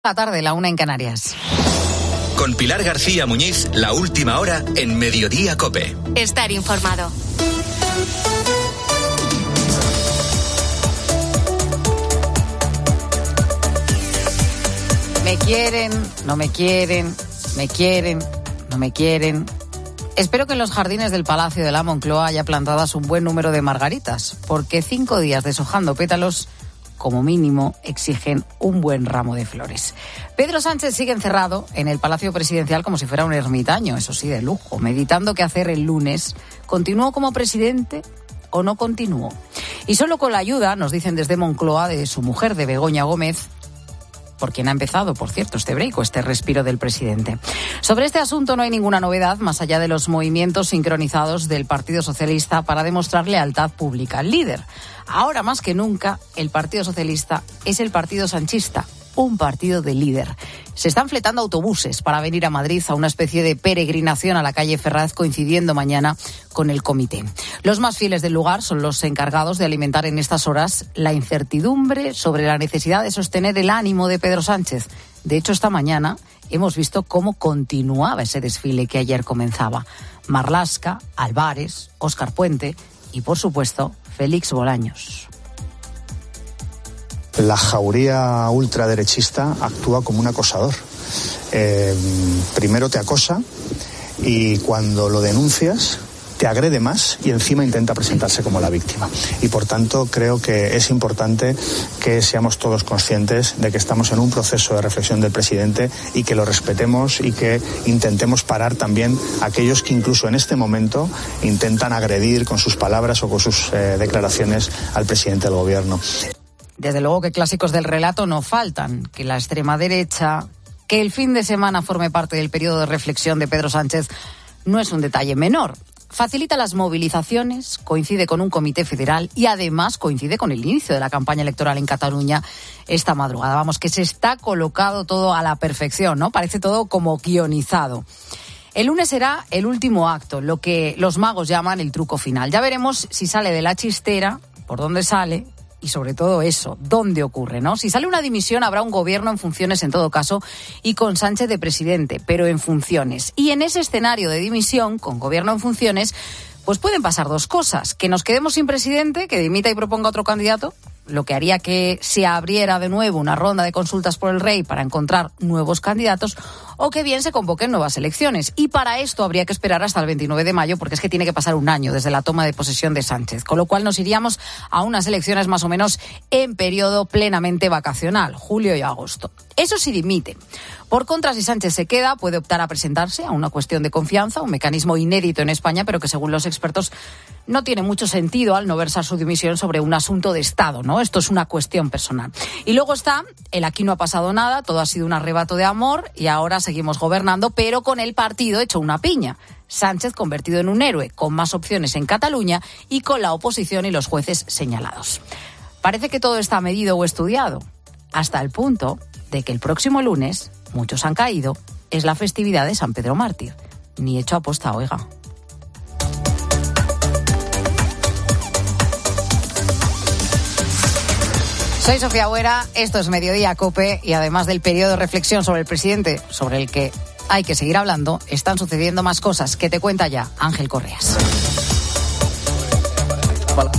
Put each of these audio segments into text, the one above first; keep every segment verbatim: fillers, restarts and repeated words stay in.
La tarde, la una en Canarias. Con Pilar García Muñiz, la última hora en Mediodía COPE. Estar informado. Me quieren, no me quieren, me quieren, no me quieren. Espero que en los jardines del Palacio de la Moncloa haya plantadas un buen número de margaritas, porque cinco días deshojando pétalos, como mínimo, exigen un buen ramo de flores. Pedro Sánchez sigue encerrado en el Palacio Presidencial como si fuera un ermitaño, eso sí, de lujo, meditando qué hacer el lunes. ¿Continuó como presidente o no continuó? Y solo con la ayuda, nos dicen desde Moncloa, de su mujer, de Begoña Gómez, por quien ha empezado, por cierto, este break o este respiro del presidente. Sobre este asunto no hay ninguna novedad, más allá de los movimientos sincronizados del Partido Socialista para demostrar lealtad pública al líder. Ahora más que nunca, el Partido Socialista es el partido sanchista, un partido de líder. Se están fletando autobuses para venir a Madrid a una especie de peregrinación a la calle Ferraz, coincidiendo mañana con el comité. Los más fieles del lugar son los encargados de alimentar en estas horas la incertidumbre sobre la necesidad de sostener el ánimo de Pedro Sánchez. De hecho, esta mañana hemos visto cómo continuaba ese desfile que ayer comenzaba. Marlaska, Álvarez, Óscar Puente y, por supuesto, Félix Bolaños. La jauría ultraderechista actúa como un acosador. Eh, primero te acosa y cuando lo denuncias te agrede más y encima intenta presentarse como la víctima. Y por tanto creo que es importante que seamos todos conscientes de que estamos en un proceso de reflexión del presidente y que lo respetemos y que intentemos parar también a aquellos que incluso en este momento intentan agredir con sus palabras o con sus eh, declaraciones al presidente del gobierno. Desde luego que clásicos del relato no faltan, que la extrema derecha, que el fin de semana forme parte del periodo de reflexión de Pedro Sánchez, no es un detalle menor. Facilita las movilizaciones, coincide con un comité federal y además coincide con el inicio de la campaña electoral en Cataluña esta madrugada. Vamos, que se está colocado todo a la perfección, ¿no? Parece todo como guionizado. El lunes será el último acto, lo que los magos llaman el truco final. Ya veremos si sale de la chistera, por dónde sale y sobre todo eso, dónde ocurre, ¿no? Si sale una dimisión habrá un gobierno en funciones en todo caso y con Sánchez de presidente, pero en funciones. Y en ese escenario de dimisión, con gobierno en funciones, pues pueden pasar dos cosas. Que nos quedemos sin presidente, que dimita y proponga otro candidato, lo que haría que se abriera de nuevo una ronda de consultas por el rey para encontrar nuevos candidatos, o que bien se convoquen nuevas elecciones. Y para esto habría que esperar hasta el veintinueve de mayo, porque es que tiene que pasar un año desde la toma de posesión de Sánchez, con lo cual nos iríamos a unas elecciones más o menos en periodo plenamente vacacional, julio y agosto. Eso sí dimite. Por contra, si Sánchez se queda, puede optar a presentarse a una cuestión de confianza, un mecanismo inédito en España, pero que según los expertos no tiene mucho sentido al no versar su dimisión sobre un asunto de Estado, ¿no? Esto es una cuestión personal. Y luego está el aquí no ha pasado nada, todo ha sido un arrebato de amor y ahora seguimos gobernando, pero con el partido hecho una piña. Sánchez convertido en un héroe, con más opciones en Cataluña y con la oposición y los jueces señalados. Parece que todo está medido o estudiado, hasta el punto de que el próximo lunes, muchos han caído, es la festividad de San Pedro Mártir. Ni hecho aposta, oiga. Soy Sofía Buera, esto es Mediodía COPE y además del periodo de reflexión sobre el presidente, sobre el que hay que seguir hablando, están sucediendo más cosas que te cuenta ya Ángel Correas. Hola.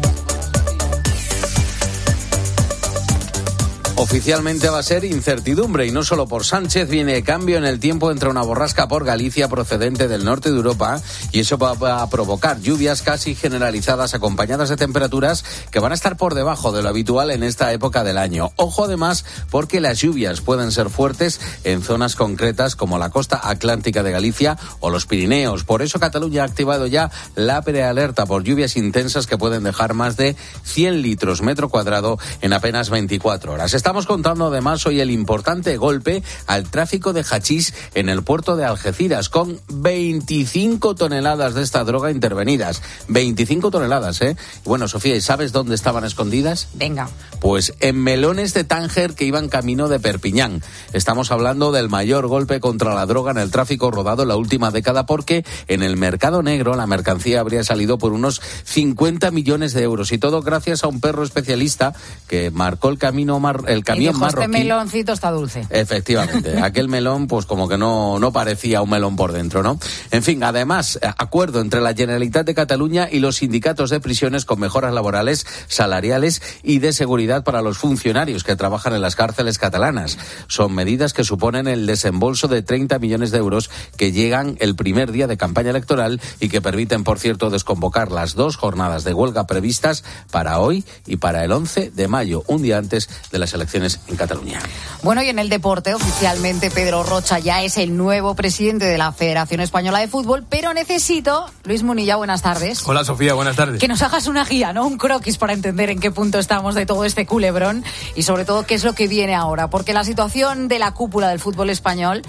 Oficialmente va a ser incertidumbre y no solo por Sánchez. Viene cambio en el tiempo entre una borrasca por Galicia procedente del norte de Europa y eso va a provocar lluvias casi generalizadas acompañadas de temperaturas que van a estar por debajo de lo habitual en esta época del año. Ojo además porque las lluvias pueden ser fuertes en zonas concretas como la costa atlántica de Galicia o los Pirineos. Por eso Cataluña ha activado ya la prealerta por lluvias intensas que pueden dejar más de cien litros metro cuadrado en apenas veinticuatro horas. Esta Estamos contando además hoy el importante golpe al tráfico de hachís en el puerto de Algeciras, con veinticinco toneladas de esta droga intervenidas. veinticinco toneladas, ¿eh? Bueno, Sofía, ¿y sabes dónde estaban escondidas? Venga. Pues en melones de Tánger que iban camino de Perpiñán. Estamos hablando del mayor golpe contra la droga en el tráfico rodado en la última década, porque en el mercado negro la mercancía habría salido por unos cincuenta millones de euros. Y todo gracias a un perro especialista que marcó el camino, mar, el el camión y dijo, marroquí. Este meloncito está dulce. Efectivamente, aquel melón pues como que no, no parecía un melón por dentro, ¿no? En fin, además, acuerdo entre la Generalitat de Cataluña y los sindicatos de prisiones con mejoras laborales, salariales y de seguridad para los funcionarios que trabajan en las cárceles catalanas. Son medidas que suponen el desembolso de treinta millones de euros que llegan el primer día de campaña electoral y que permiten, por cierto, desconvocar las dos jornadas de huelga previstas para hoy y para el once de mayo, un día antes de las elecciones en Cataluña. Bueno, y en el deporte, oficialmente Pedro Rocha ya es el nuevo presidente de la Federación Española de Fútbol, pero necesito, Luis Munilla, buenas tardes. Hola Sofía, buenas tardes. Que nos hagas una guía, ¿no? Un croquis para entender en qué punto estamos de todo este culebrón y sobre todo qué es lo que viene ahora, porque la situación de la cúpula del fútbol español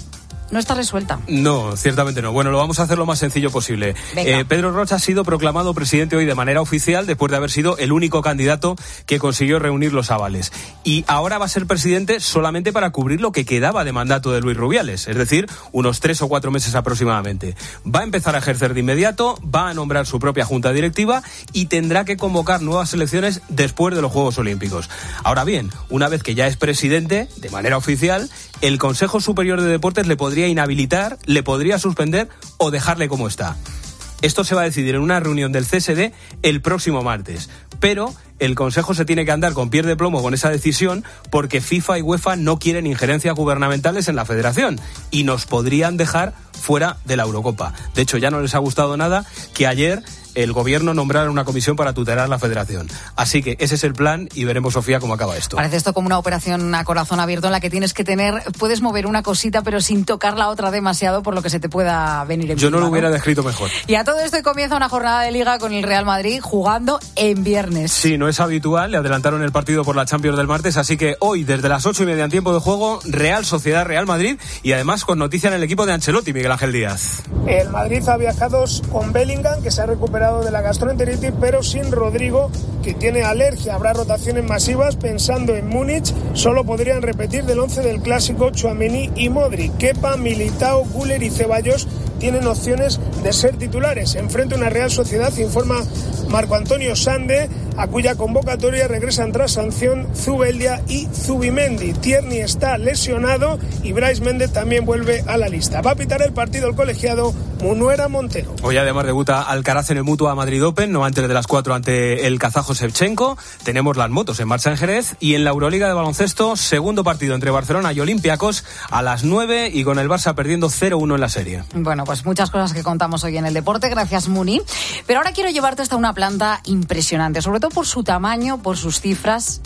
no está resuelta. No, ciertamente no. Bueno, lo vamos a hacer lo más sencillo posible. Eh, Pedro Rocha ha sido proclamado presidente hoy de manera oficial después de haber sido el único candidato que consiguió reunir los avales. Y ahora va a ser presidente solamente para cubrir lo que quedaba de mandato de Luis Rubiales, es decir, unos tres o cuatro meses aproximadamente. Va a empezar a ejercer de inmediato, va a nombrar su propia junta directiva y tendrá que convocar nuevas elecciones después de los Juegos Olímpicos. Ahora bien, una vez que ya es presidente, de manera oficial, el Consejo Superior de Deportes le podría inhabilitar, le podría suspender o dejarle como está. Esto se va a decidir en una reunión del C S D el próximo martes, pero el Consejo se tiene que andar con pies de plomo con esa decisión porque FIFA y UEFA no quieren injerencias gubernamentales en la federación y nos podrían dejar fuera de la Eurocopa. De hecho, ya no les ha gustado nada que ayer el gobierno nombrara una comisión para tutelar la federación. Así que ese es el plan y veremos, Sofía, cómo acaba esto. Parece esto como una operación a corazón abierto en la que tienes que tener, puedes mover una cosita pero sin tocar la otra demasiado por lo que se te pueda venir encima. Yo no lo hubiera ¿no? descrito mejor. Y a todo esto comienza una jornada de Liga con el Real Madrid jugando en viernes. Sí, no es habitual, le adelantaron el partido por la Champions del martes, así que hoy desde las ocho y media en tiempo de juego, Real Sociedad Real Madrid y además con noticia en el equipo de Ancelotti, Miguel Ángel Díaz. El Madrid ha viajado con Bellingham, que se ha recuperado de la gastroenteritis, pero sin Rodrigo, que tiene alergia. Habrá rotaciones masivas. Pensando en Múnich, solo podrían repetir del once del clásico Tchouaméni y Modric. Kepa, Militao, Güler y Ceballos tienen opciones de ser titulares. Enfrente una Real Sociedad, informa Marco Antonio Sande, a cuya convocatoria regresan tras sanción Zubeldia y Zubimendi. Tierney está lesionado y Brais Méndez también vuelve a la lista. Va a pitar el partido el colegiado Munuera Montero. Hoy además debuta Alcaraz en el Mutua Madrid Open, no antes de las cuatro ante el kazajo Shevchenko. Tenemos las motos en marcha en Jerez y en la Euroliga de baloncesto, segundo partido entre Barcelona y Olympiacos a las nueve y con el Barça perdiendo cero uno en la serie. Bueno, pues muchas cosas que contamos hoy en el deporte, gracias Muni. Pero ahora quiero llevarte hasta una planta impresionante, sobre todo por su tamaño, por sus cifras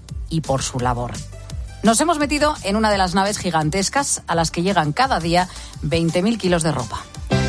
y por su labor. Nos hemos metido en una de las naves gigantescas a las que llegan cada día veinte mil kilos de ropa.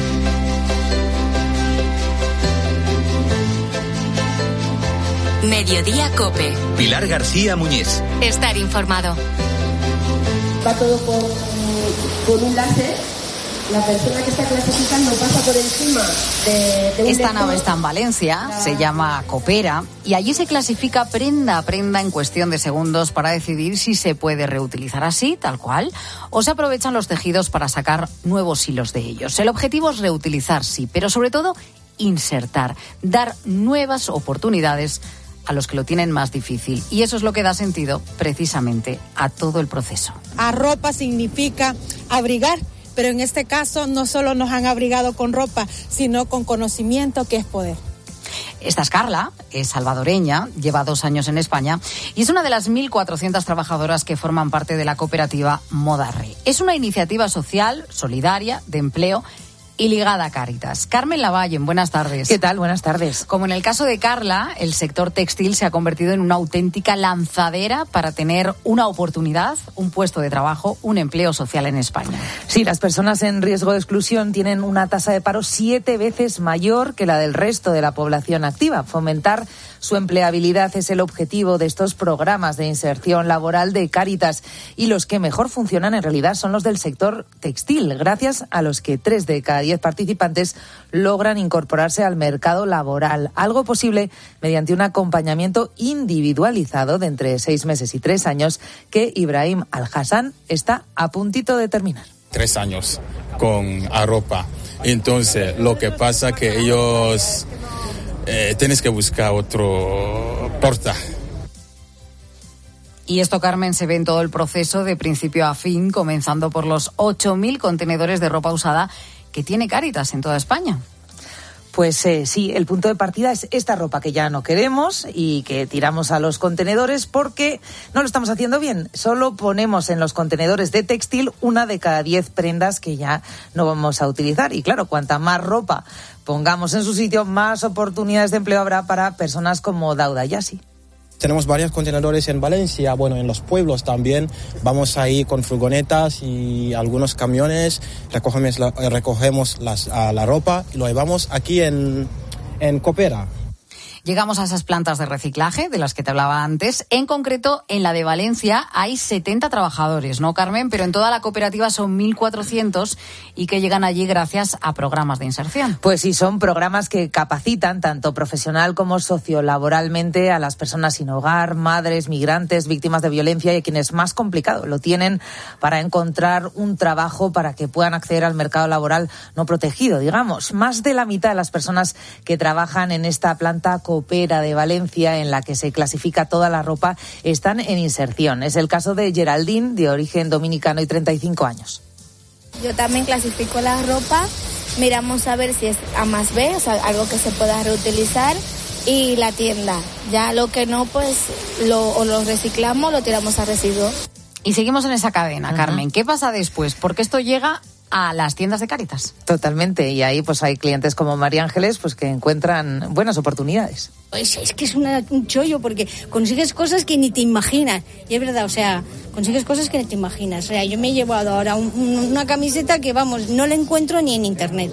Mediodía COPE. Pilar García Muñiz. Estar informado. Va todo con, con un láser. La persona que está clasificando pasa por encima de, de un Esta lector. nave está en Valencia, se llama Copera, y allí se clasifica prenda a prenda en cuestión de segundos para decidir si se puede reutilizar así, tal cual, o se aprovechan los tejidos para sacar nuevos hilos de ellos. El objetivo es reutilizar, sí, pero sobre todo insertar, dar nuevas oportunidades a los que lo tienen más difícil. Y eso es lo que da sentido precisamente a todo el proceso. A ropa significa abrigar, pero en este caso no solo nos han abrigado con ropa, sino con conocimiento, que es poder. Esta es Carla, es salvadoreña, lleva dos años en España y es una de las mil cuatrocientas trabajadoras que forman parte de la cooperativa Modarre. Es una iniciativa social, solidaria, de empleo y ligada a Cáritas. Carmen Lavallen, buenas tardes. ¿Qué tal? Buenas tardes. Como en el caso de Carla, el sector textil se ha convertido en una auténtica lanzadera para tener una oportunidad, un puesto de trabajo, un empleo social en España. Sí, las personas en riesgo de exclusión tienen una tasa de paro siete veces mayor que la del resto de la población activa. Fomentar su empleabilidad es el objetivo de estos programas de inserción laboral de Cáritas, y los que mejor funcionan en realidad son los del sector textil, gracias a los que tres de cada diez participantes logran incorporarse al mercado laboral, algo posible mediante un acompañamiento individualizado de entre seis meses y tres años que Ibrahim Al-Hassan está a puntito de terminar. Tres años con Arropa. Entonces, lo que pasa que ellos eh, tienes que buscar otro porta. Y esto, Carmen, se ve en todo el proceso de principio a fin, comenzando por los ocho mil contenedores de ropa usada que tiene Cáritas en toda España. Pues eh, sí, el punto de partida es esta ropa que ya no queremos y que tiramos a los contenedores porque no lo estamos haciendo bien. Solo ponemos en los contenedores de textil una de cada diez prendas que ya no vamos a utilizar. Y claro, cuanta más ropa pongamos en su sitio, más oportunidades de empleo habrá para personas como Dauda Yassi. Tenemos varios contenedores en Valencia, bueno, en los pueblos también. Vamos ahí con furgonetas y algunos camiones, recogemos la, recogemos las, a la ropa y lo llevamos aquí en, en Copera. Llegamos a esas plantas de reciclaje de las que te hablaba antes. En concreto, en la de Valencia hay setenta trabajadores, ¿no, Carmen? Pero en toda la cooperativa son mil cuatrocientos y que llegan allí gracias a programas de inserción. Pues sí, son programas que capacitan tanto profesional como sociolaboralmente a las personas sin hogar, madres, migrantes, víctimas de violencia y a quienes más complicado lo tienen para encontrar un trabajo para que puedan acceder al mercado laboral no protegido, digamos. Más de la mitad de las personas que trabajan en esta planta Coopera de Valencia, en la que se clasifica toda la ropa, están en inserción. Es el caso de Geraldine, de origen dominicano y treinta y cinco años. Yo también clasifico la ropa, miramos a ver si es A más B, o sea, algo que se pueda reutilizar, y la tienda. Ya lo que no, pues lo, o lo reciclamos o lo tiramos a residuos. Y seguimos en esa cadena, uh-huh. Carmen. ¿Qué pasa después? Porque esto llega a las tiendas de Cáritas. Totalmente, y ahí pues hay clientes como María Ángeles pues que encuentran buenas oportunidades. Pues es que es una, un chollo porque consigues cosas que ni te imaginas, y es verdad, o sea, consigues cosas que ni te imaginas. O sea, yo me he llevado ahora un, un, una camiseta que, vamos, no la encuentro ni en internet.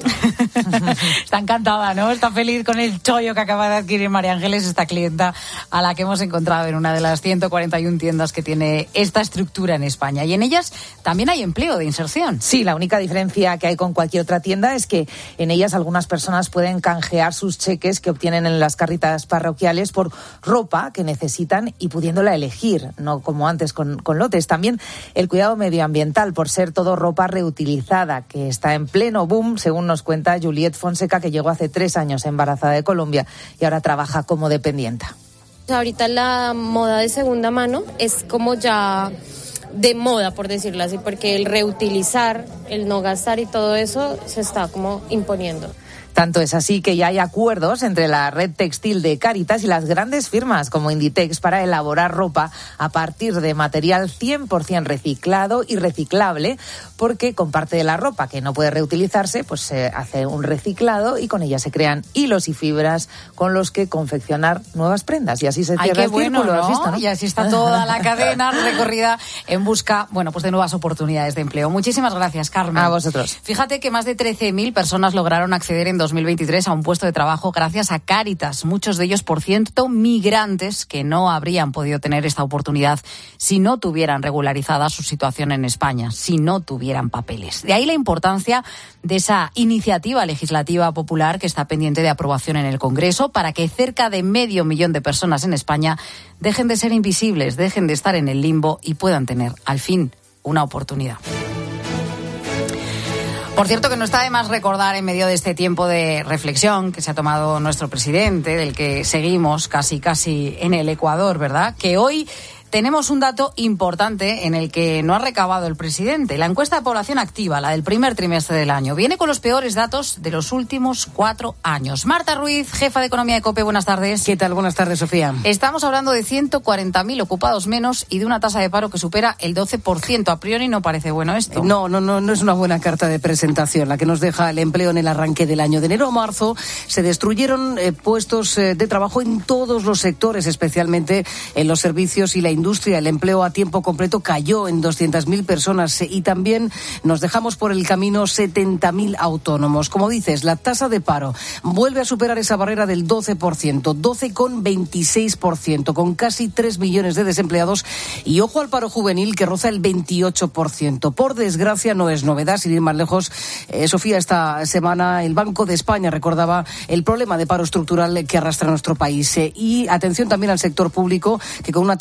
Está encantada, ¿no? Está feliz con el chollo que acaba de adquirir María Ángeles, esta clienta a la que hemos encontrado en una de las ciento cuarenta y una tiendas que tiene esta estructura en España. Y en ellas también hay empleo de inserción. Sí, la única diferencia que hay con cualquier otra tienda es que en ellas algunas personas pueden canjear sus cheques que obtienen en las carritas parroquiales por ropa que necesitan y pudiéndola elegir, no como antes con, con lotes. También el cuidado medioambiental, por ser todo ropa reutilizada, que está en pleno boom, según nos cuenta Juliette Fonseca, que llegó hace tres años embarazada de Colombia y ahora trabaja como dependienta. Ahorita la moda de segunda mano es como ya de moda, por decirlo así, porque el reutilizar, el no gastar y todo eso se está como imponiendo. Tanto es así que ya hay acuerdos entre la red textil de Cáritas y las grandes firmas como Inditex para elaborar ropa a partir de material cien por ciento reciclado y reciclable, porque con parte de la ropa que no puede reutilizarse, pues se hace un reciclado y con ella se crean hilos y fibras con los que confeccionar nuevas prendas. Y así se cierra el bueno, círculo, ¿no? ¿Has visto, no? Y así está toda la cadena recorrida en busca, bueno, pues de nuevas oportunidades de empleo. Muchísimas gracias, Carmen. A vosotros. Fíjate que más de trece mil personas lograron acceder en dos mil veintitrés a un puesto de trabajo gracias a Cáritas. Muchos de ellos, por cierto, migrantes que no habrían podido tener esta oportunidad si no tuvieran regularizada su situación en España, si no tuvieran papeles. De ahí la importancia de esa iniciativa legislativa popular que está pendiente de aprobación en el Congreso para que cerca de medio millón de personas en España dejen de ser invisibles, dejen de estar en el limbo y puedan tener, al fin, una oportunidad. Por cierto, que no está de más recordar en medio de este tiempo de reflexión que se ha tomado nuestro presidente, del que seguimos casi casi en el Ecuador, ¿verdad? Que hoy tenemos un dato importante en el que no ha recabado el presidente. La encuesta de población activa, la del primer trimestre del año, viene con los peores datos de los últimos cuatro años. Marta Ruiz, jefa de Economía de COPE, buenas tardes. ¿Qué tal? Buenas tardes, Sofía. Estamos hablando de ciento cuarenta mil ocupados menos y de una tasa de paro que supera el doce por ciento. A priori no parece bueno esto. No, no, no, no es una buena carta de presentación la que nos deja el empleo en el arranque del año. De enero a marzo se destruyeron eh, puestos eh, de trabajo en todos los sectores, especialmente en los servicios y la industria. El empleo a tiempo completo cayó en doscientas mil personas y también nos dejamos por el camino setenta mil autónomos. Como dices, la tasa de paro vuelve a superar esa barrera del doce por ciento, doce coma veintiséis por ciento, con casi tres millones de desempleados y ojo al paro juvenil que roza el veintiocho por ciento. Por desgracia no es novedad, sin ir más lejos, eh, Sofía, esta semana el Banco de España recordaba el problema de paro estructural que arrastra nuestro país. Eh, y atención también al sector público, que con una tasa de temporalidad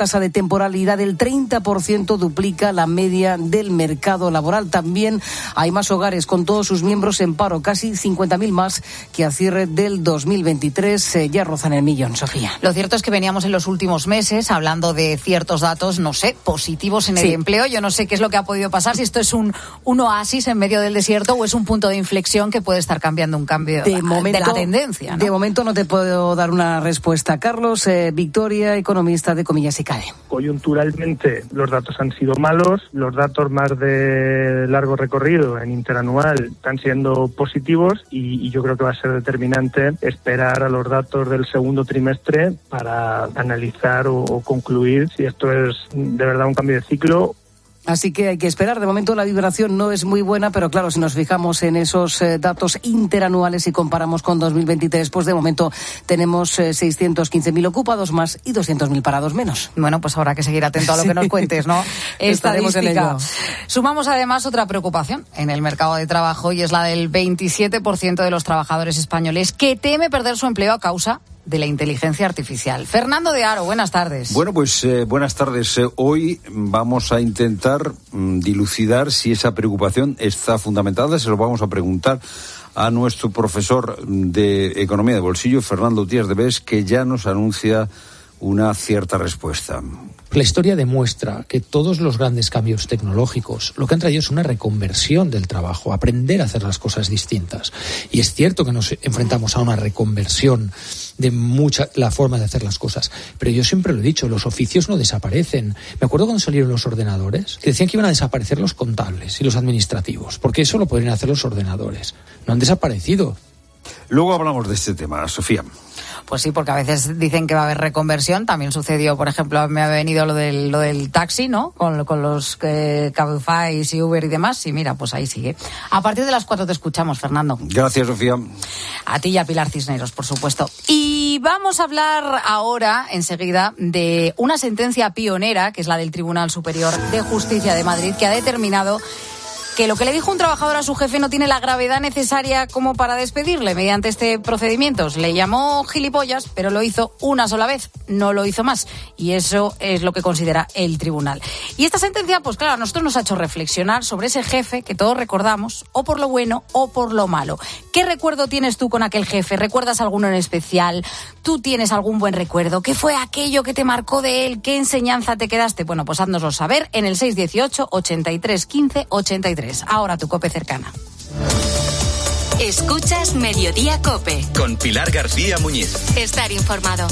temporalidad del treinta por ciento, duplica la media del mercado laboral. También hay más hogares con todos sus miembros en paro, casi cincuenta mil más que a cierre del dos mil veintitrés. Eh, ya rozan el millón, Sofía. Lo cierto es que veníamos en los últimos meses hablando de ciertos datos, no sé, positivos en el Sí. empleo. Yo no sé qué es lo que ha podido pasar, si esto es un, un oasis en medio del desierto o es un punto de inflexión que puede estar cambiando un cambio De momento, de la tendencia, ¿no? De momento no te puedo dar una respuesta. Carlos eh, Victoria, economista de Comillas y Cade. Coyunturalmente los datos han sido malos, los datos más de largo recorrido en interanual están siendo positivos y, y yo creo que va a ser determinante esperar a los datos del segundo trimestre para analizar o, o concluir si esto es de verdad un cambio de ciclo. Así que hay que esperar. De momento la vibración no es muy buena, pero claro, si nos fijamos en esos eh, datos interanuales y comparamos con dos mil veintitrés, pues de momento tenemos eh, seiscientos quince mil ocupados más y doscientos mil parados menos. Bueno, pues habrá que seguir atento a lo que nos cuentes, ¿no? Estaremos en Estadística. ello. Sumamos además otra preocupación en el mercado de trabajo y es la del veintisiete por ciento de los trabajadores españoles que teme perder su empleo a causa de la inteligencia artificial. Fernando de Aro, buenas tardes. Bueno, pues eh, buenas tardes. Eh, hoy vamos a intentar mm, dilucidar si esa preocupación está fundamentada. Se lo vamos a preguntar a nuestro profesor de Economía de Bolsillo, Fernando Díaz de Bes, que ya nos anuncia una cierta respuesta. La historia demuestra que todos los grandes cambios tecnológicos lo que han traído es una reconversión del trabajo, aprender a hacer las cosas distintas. Y es cierto que nos enfrentamos a una reconversión de mucha la forma de hacer las cosas. Pero yo siempre lo he dicho, los oficios no desaparecen. Me acuerdo cuando salieron los ordenadores, que decían que iban a desaparecer los contables y los administrativos, porque eso lo podrían hacer los ordenadores. No han desaparecido. Luego hablamos de este tema, Sofía. Pues sí, porque a veces dicen que va a haber reconversión. También sucedió, por ejemplo, me ha venido lo del, lo del taxi, ¿no? Con, con los eh, Cabify y Uber y demás. Y mira, pues ahí sigue. A partir de las cuatro te escuchamos, Fernando. Gracias, Sofía. A ti y a Pilar Cisneros, por supuesto. Y vamos a hablar ahora, enseguida, de una sentencia pionera, que es la del Tribunal Superior de Justicia de Madrid, que ha determinado que lo que le dijo un trabajador a su jefe no tiene la gravedad necesaria como para despedirle mediante este procedimiento. Le llamó gilipollas, pero lo hizo una sola vez, no lo hizo más. Y eso es lo que considera el tribunal. Y esta sentencia, pues claro, a nosotros nos ha hecho reflexionar sobre ese jefe que todos recordamos, o por lo bueno o por lo malo. ¿Qué recuerdo tienes tú con aquel jefe? ¿Recuerdas alguno en especial? ¿Tú tienes algún buen recuerdo? ¿Qué fue aquello que te marcó de él? ¿Qué enseñanza te quedaste? Bueno, pues háznoslo saber en el seis dieciocho, ochenta y tres, quince, ochenta y tres. Ahora tu COPE cercana. Escuchas Mediodía COPE. Con Pilar García Muñiz. Estar informado.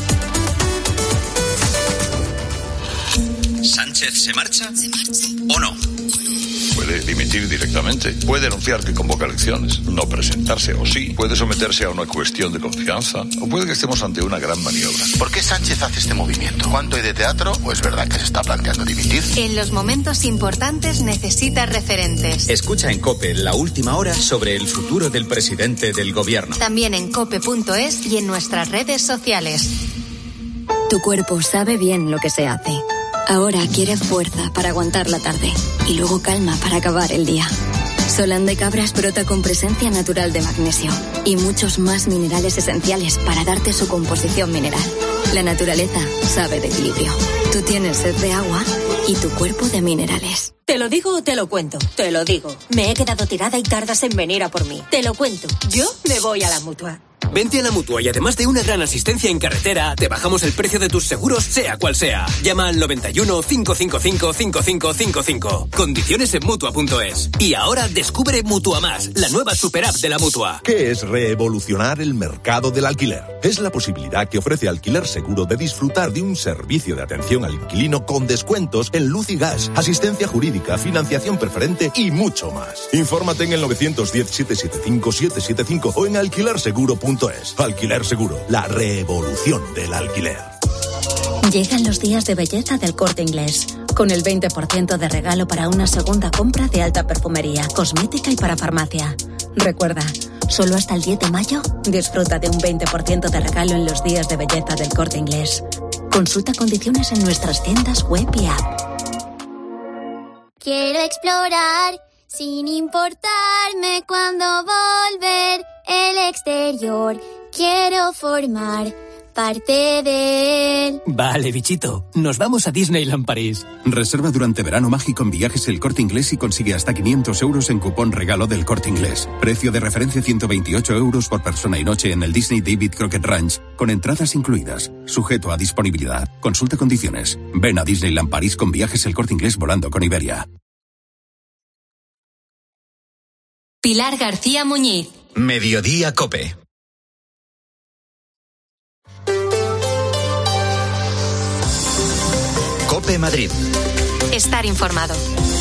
¿Sánchez se marcha? ¿Se marcha? ¿O no? Puede dimitir directamente, puede anunciar que convoca elecciones, no presentarse o sí, puede someterse a una cuestión de confianza o puede que estemos ante una gran maniobra. ¿Por qué Sánchez hace este movimiento? ¿Cuánto hay de teatro o es verdad que se está planteando dimitir? En los momentos importantes necesita referentes. Escucha en COPE la última hora sobre el futuro del presidente del gobierno. También en cope punto es y en nuestras redes sociales. Tu cuerpo sabe bien lo que se hace. Ahora quiere fuerza para aguantar la tarde y luego calma para acabar el día. Solán de Cabras brota con presencia natural de magnesio y muchos más minerales esenciales para darte su composición mineral. La naturaleza sabe de equilibrio. Tú tienes sed de agua y tu cuerpo de minerales. ¿Te lo digo o te lo cuento? Te lo digo. Me he quedado tirada y tardas en venir a por mí. Te lo cuento. Yo me voy a la Mutua. Vente a la Mutua y además de una gran asistencia en carretera, te bajamos el precio de tus seguros, sea cual sea. Llama al noventa y uno, cinco cinco cinco, cinco cinco cinco cinco. Condiciones en Mutua punto es. Y ahora descubre Mutua Más, la nueva super app de la Mutua. ¿Qué es revolucionar el mercado del alquiler? Es la posibilidad que ofrece Alquiler Seguro de disfrutar de un servicio de atención al inquilino con descuentos en luz y gas, asistencia jurídica, financiación preferente y mucho más. Infórmate en el nueve uno cero, siete siete cinco, siete siete cinco o en alquiler seguro punto es. Alquiler Seguro, la revolución del alquiler. Llegan los días de belleza del Corte Inglés, con el veinte por ciento de regalo para una segunda compra de alta perfumería, cosmética y para farmacia. Recuerda, solo hasta el diez de mayo, disfruta de un veinte por ciento de regalo en los días de belleza del Corte Inglés. Consulta condiciones en nuestras tiendas web y app. Quiero explorar sin importarme cuándo volver el exterior. Quiero formar parte de él. Vale, bichito. Nos vamos a Disneyland París. Reserva durante verano mágico en Viajes El Corte Inglés y consigue hasta quinientos euros en cupón regalo del Corte Inglés. Precio de referencia ciento veintiocho euros por persona y noche en el Disney David Crockett Ranch, con entradas incluidas. Sujeto a disponibilidad. Consulta condiciones. Ven a Disneyland París con Viajes El Corte Inglés volando con Iberia. Pilar García Muñiz. Mediodía COPE. COPE Madrid. Estar informado.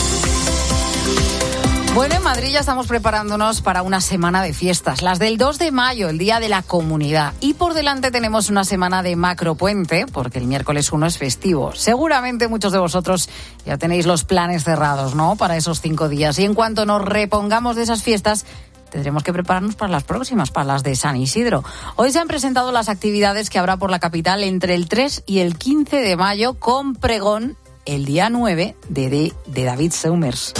Bueno, en Madrid ya estamos preparándonos para una semana de fiestas, las del dos de mayo, el Día de la Comunidad. Y por delante tenemos una semana de macropuente, porque el miércoles uno es festivo. Seguramente muchos de vosotros ya tenéis los planes cerrados, ¿no?, para esos cinco días. Y en cuanto nos repongamos de esas fiestas, tendremos que prepararnos para las próximas, para las de San Isidro. Hoy se han presentado las actividades que habrá por la capital entre el tres y el quince de mayo, con pregón el día nueve de, de, de David Summers.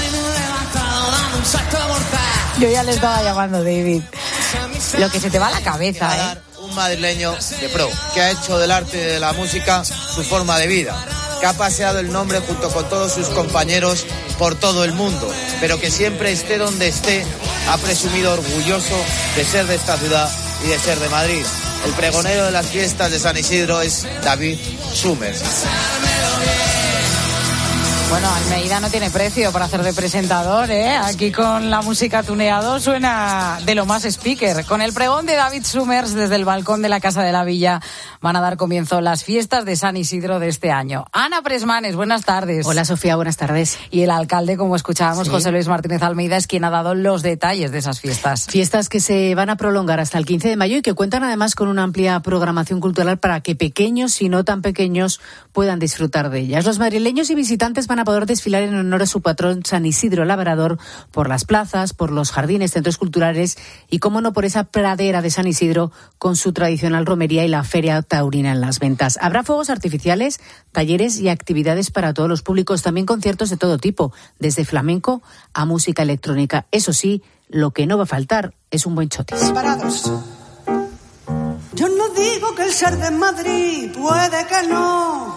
Yo ya le estaba llamando David. Lo que se te va a la cabeza, ¿eh? Un madrileño de pro, que ha hecho del arte y de la música su forma de vida, que ha paseado el nombre junto con todos sus compañeros por todo el mundo, pero que siempre esté donde esté, ha presumido orgulloso de ser de esta ciudad y de ser de Madrid. El pregonero de las fiestas de San Isidro es David Summers. Bueno, Almeida no tiene precio para hacer de presentador, ¿eh? Aquí con la música tuneado suena de lo más speaker. Con el pregón de David Summers desde el balcón de la Casa de la Villa van a dar comienzo las fiestas de San Isidro de este año. Ana Presmanes, buenas tardes. Hola, Sofía, buenas tardes. Y el alcalde, como escuchábamos, sí. José Luis Martínez Almeida, es quien ha dado los detalles de esas fiestas. Fiestas que se van a prolongar hasta el quince de mayo y que cuentan además con una amplia programación cultural para que pequeños y no tan pequeños puedan disfrutar de ellas. Los madrileños y visitantes van a poder desfilar en honor a su patrón San Isidro Labrador por las plazas, por los jardines, centros culturales y, cómo no, por esa pradera de San Isidro con su tradicional romería y la feria taurina en las ventas. Habrá fuegos artificiales, talleres y actividades para todos los públicos, también conciertos de todo tipo, desde flamenco a música electrónica. Eso sí, lo que no va a faltar es un buen chotis. Parados. Yo no digo que el ser de Madrid, puede que no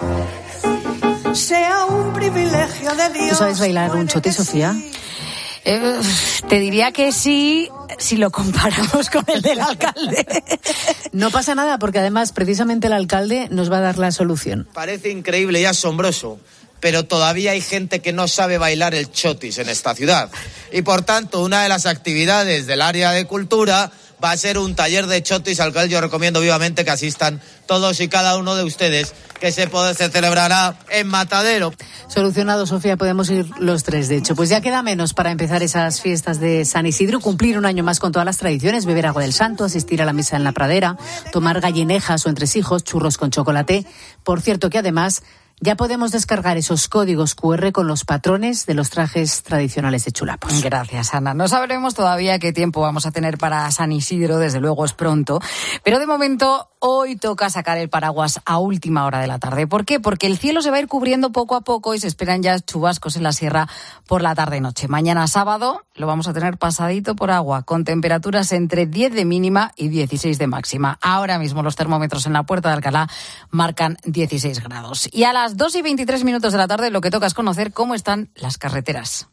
sea un privilegio de Dios. ¿Tú sabes bailar un chote, Sofía? Eh, te diría que sí, si lo comparamos con el del alcalde. No pasa nada, porque además precisamente el alcalde nos va a dar la solución. Parece increíble y asombroso, pero todavía hay gente que no sabe bailar el chotis en esta ciudad. Y por tanto, una de las actividades del área de cultura va a ser un taller de chotis al cual yo recomiendo vivamente que asistan todos y cada uno de ustedes, que se, se celebrará en Matadero. Solucionado, Sofía, podemos ir los tres, de hecho. Pues ya queda menos para empezar esas fiestas de San Isidro, cumplir un año más con todas las tradiciones, beber agua del santo, asistir a la misa en la pradera, tomar gallinejas o entresijos, churros con chocolate. Por cierto que además ya podemos descargar esos códigos cu erre con los patrones de los trajes tradicionales de Chulapos. Gracias, Ana. No sabremos todavía qué tiempo vamos a tener para San Isidro, desde luego es pronto, pero de momento hoy toca sacar el paraguas a última hora de la tarde. ¿Por qué? Porque el cielo se va a ir cubriendo poco a poco y se esperan ya chubascos en la sierra por la tarde-noche. Mañana sábado lo vamos a tener pasadito por agua, con temperaturas entre diez de mínima y dieciséis de máxima. Ahora mismo los termómetros en la Puerta de Alcalá marcan dieciséis grados. Y a la A las dos y veintitrés minutos de la tarde lo que toca es conocer cómo están las carreteras.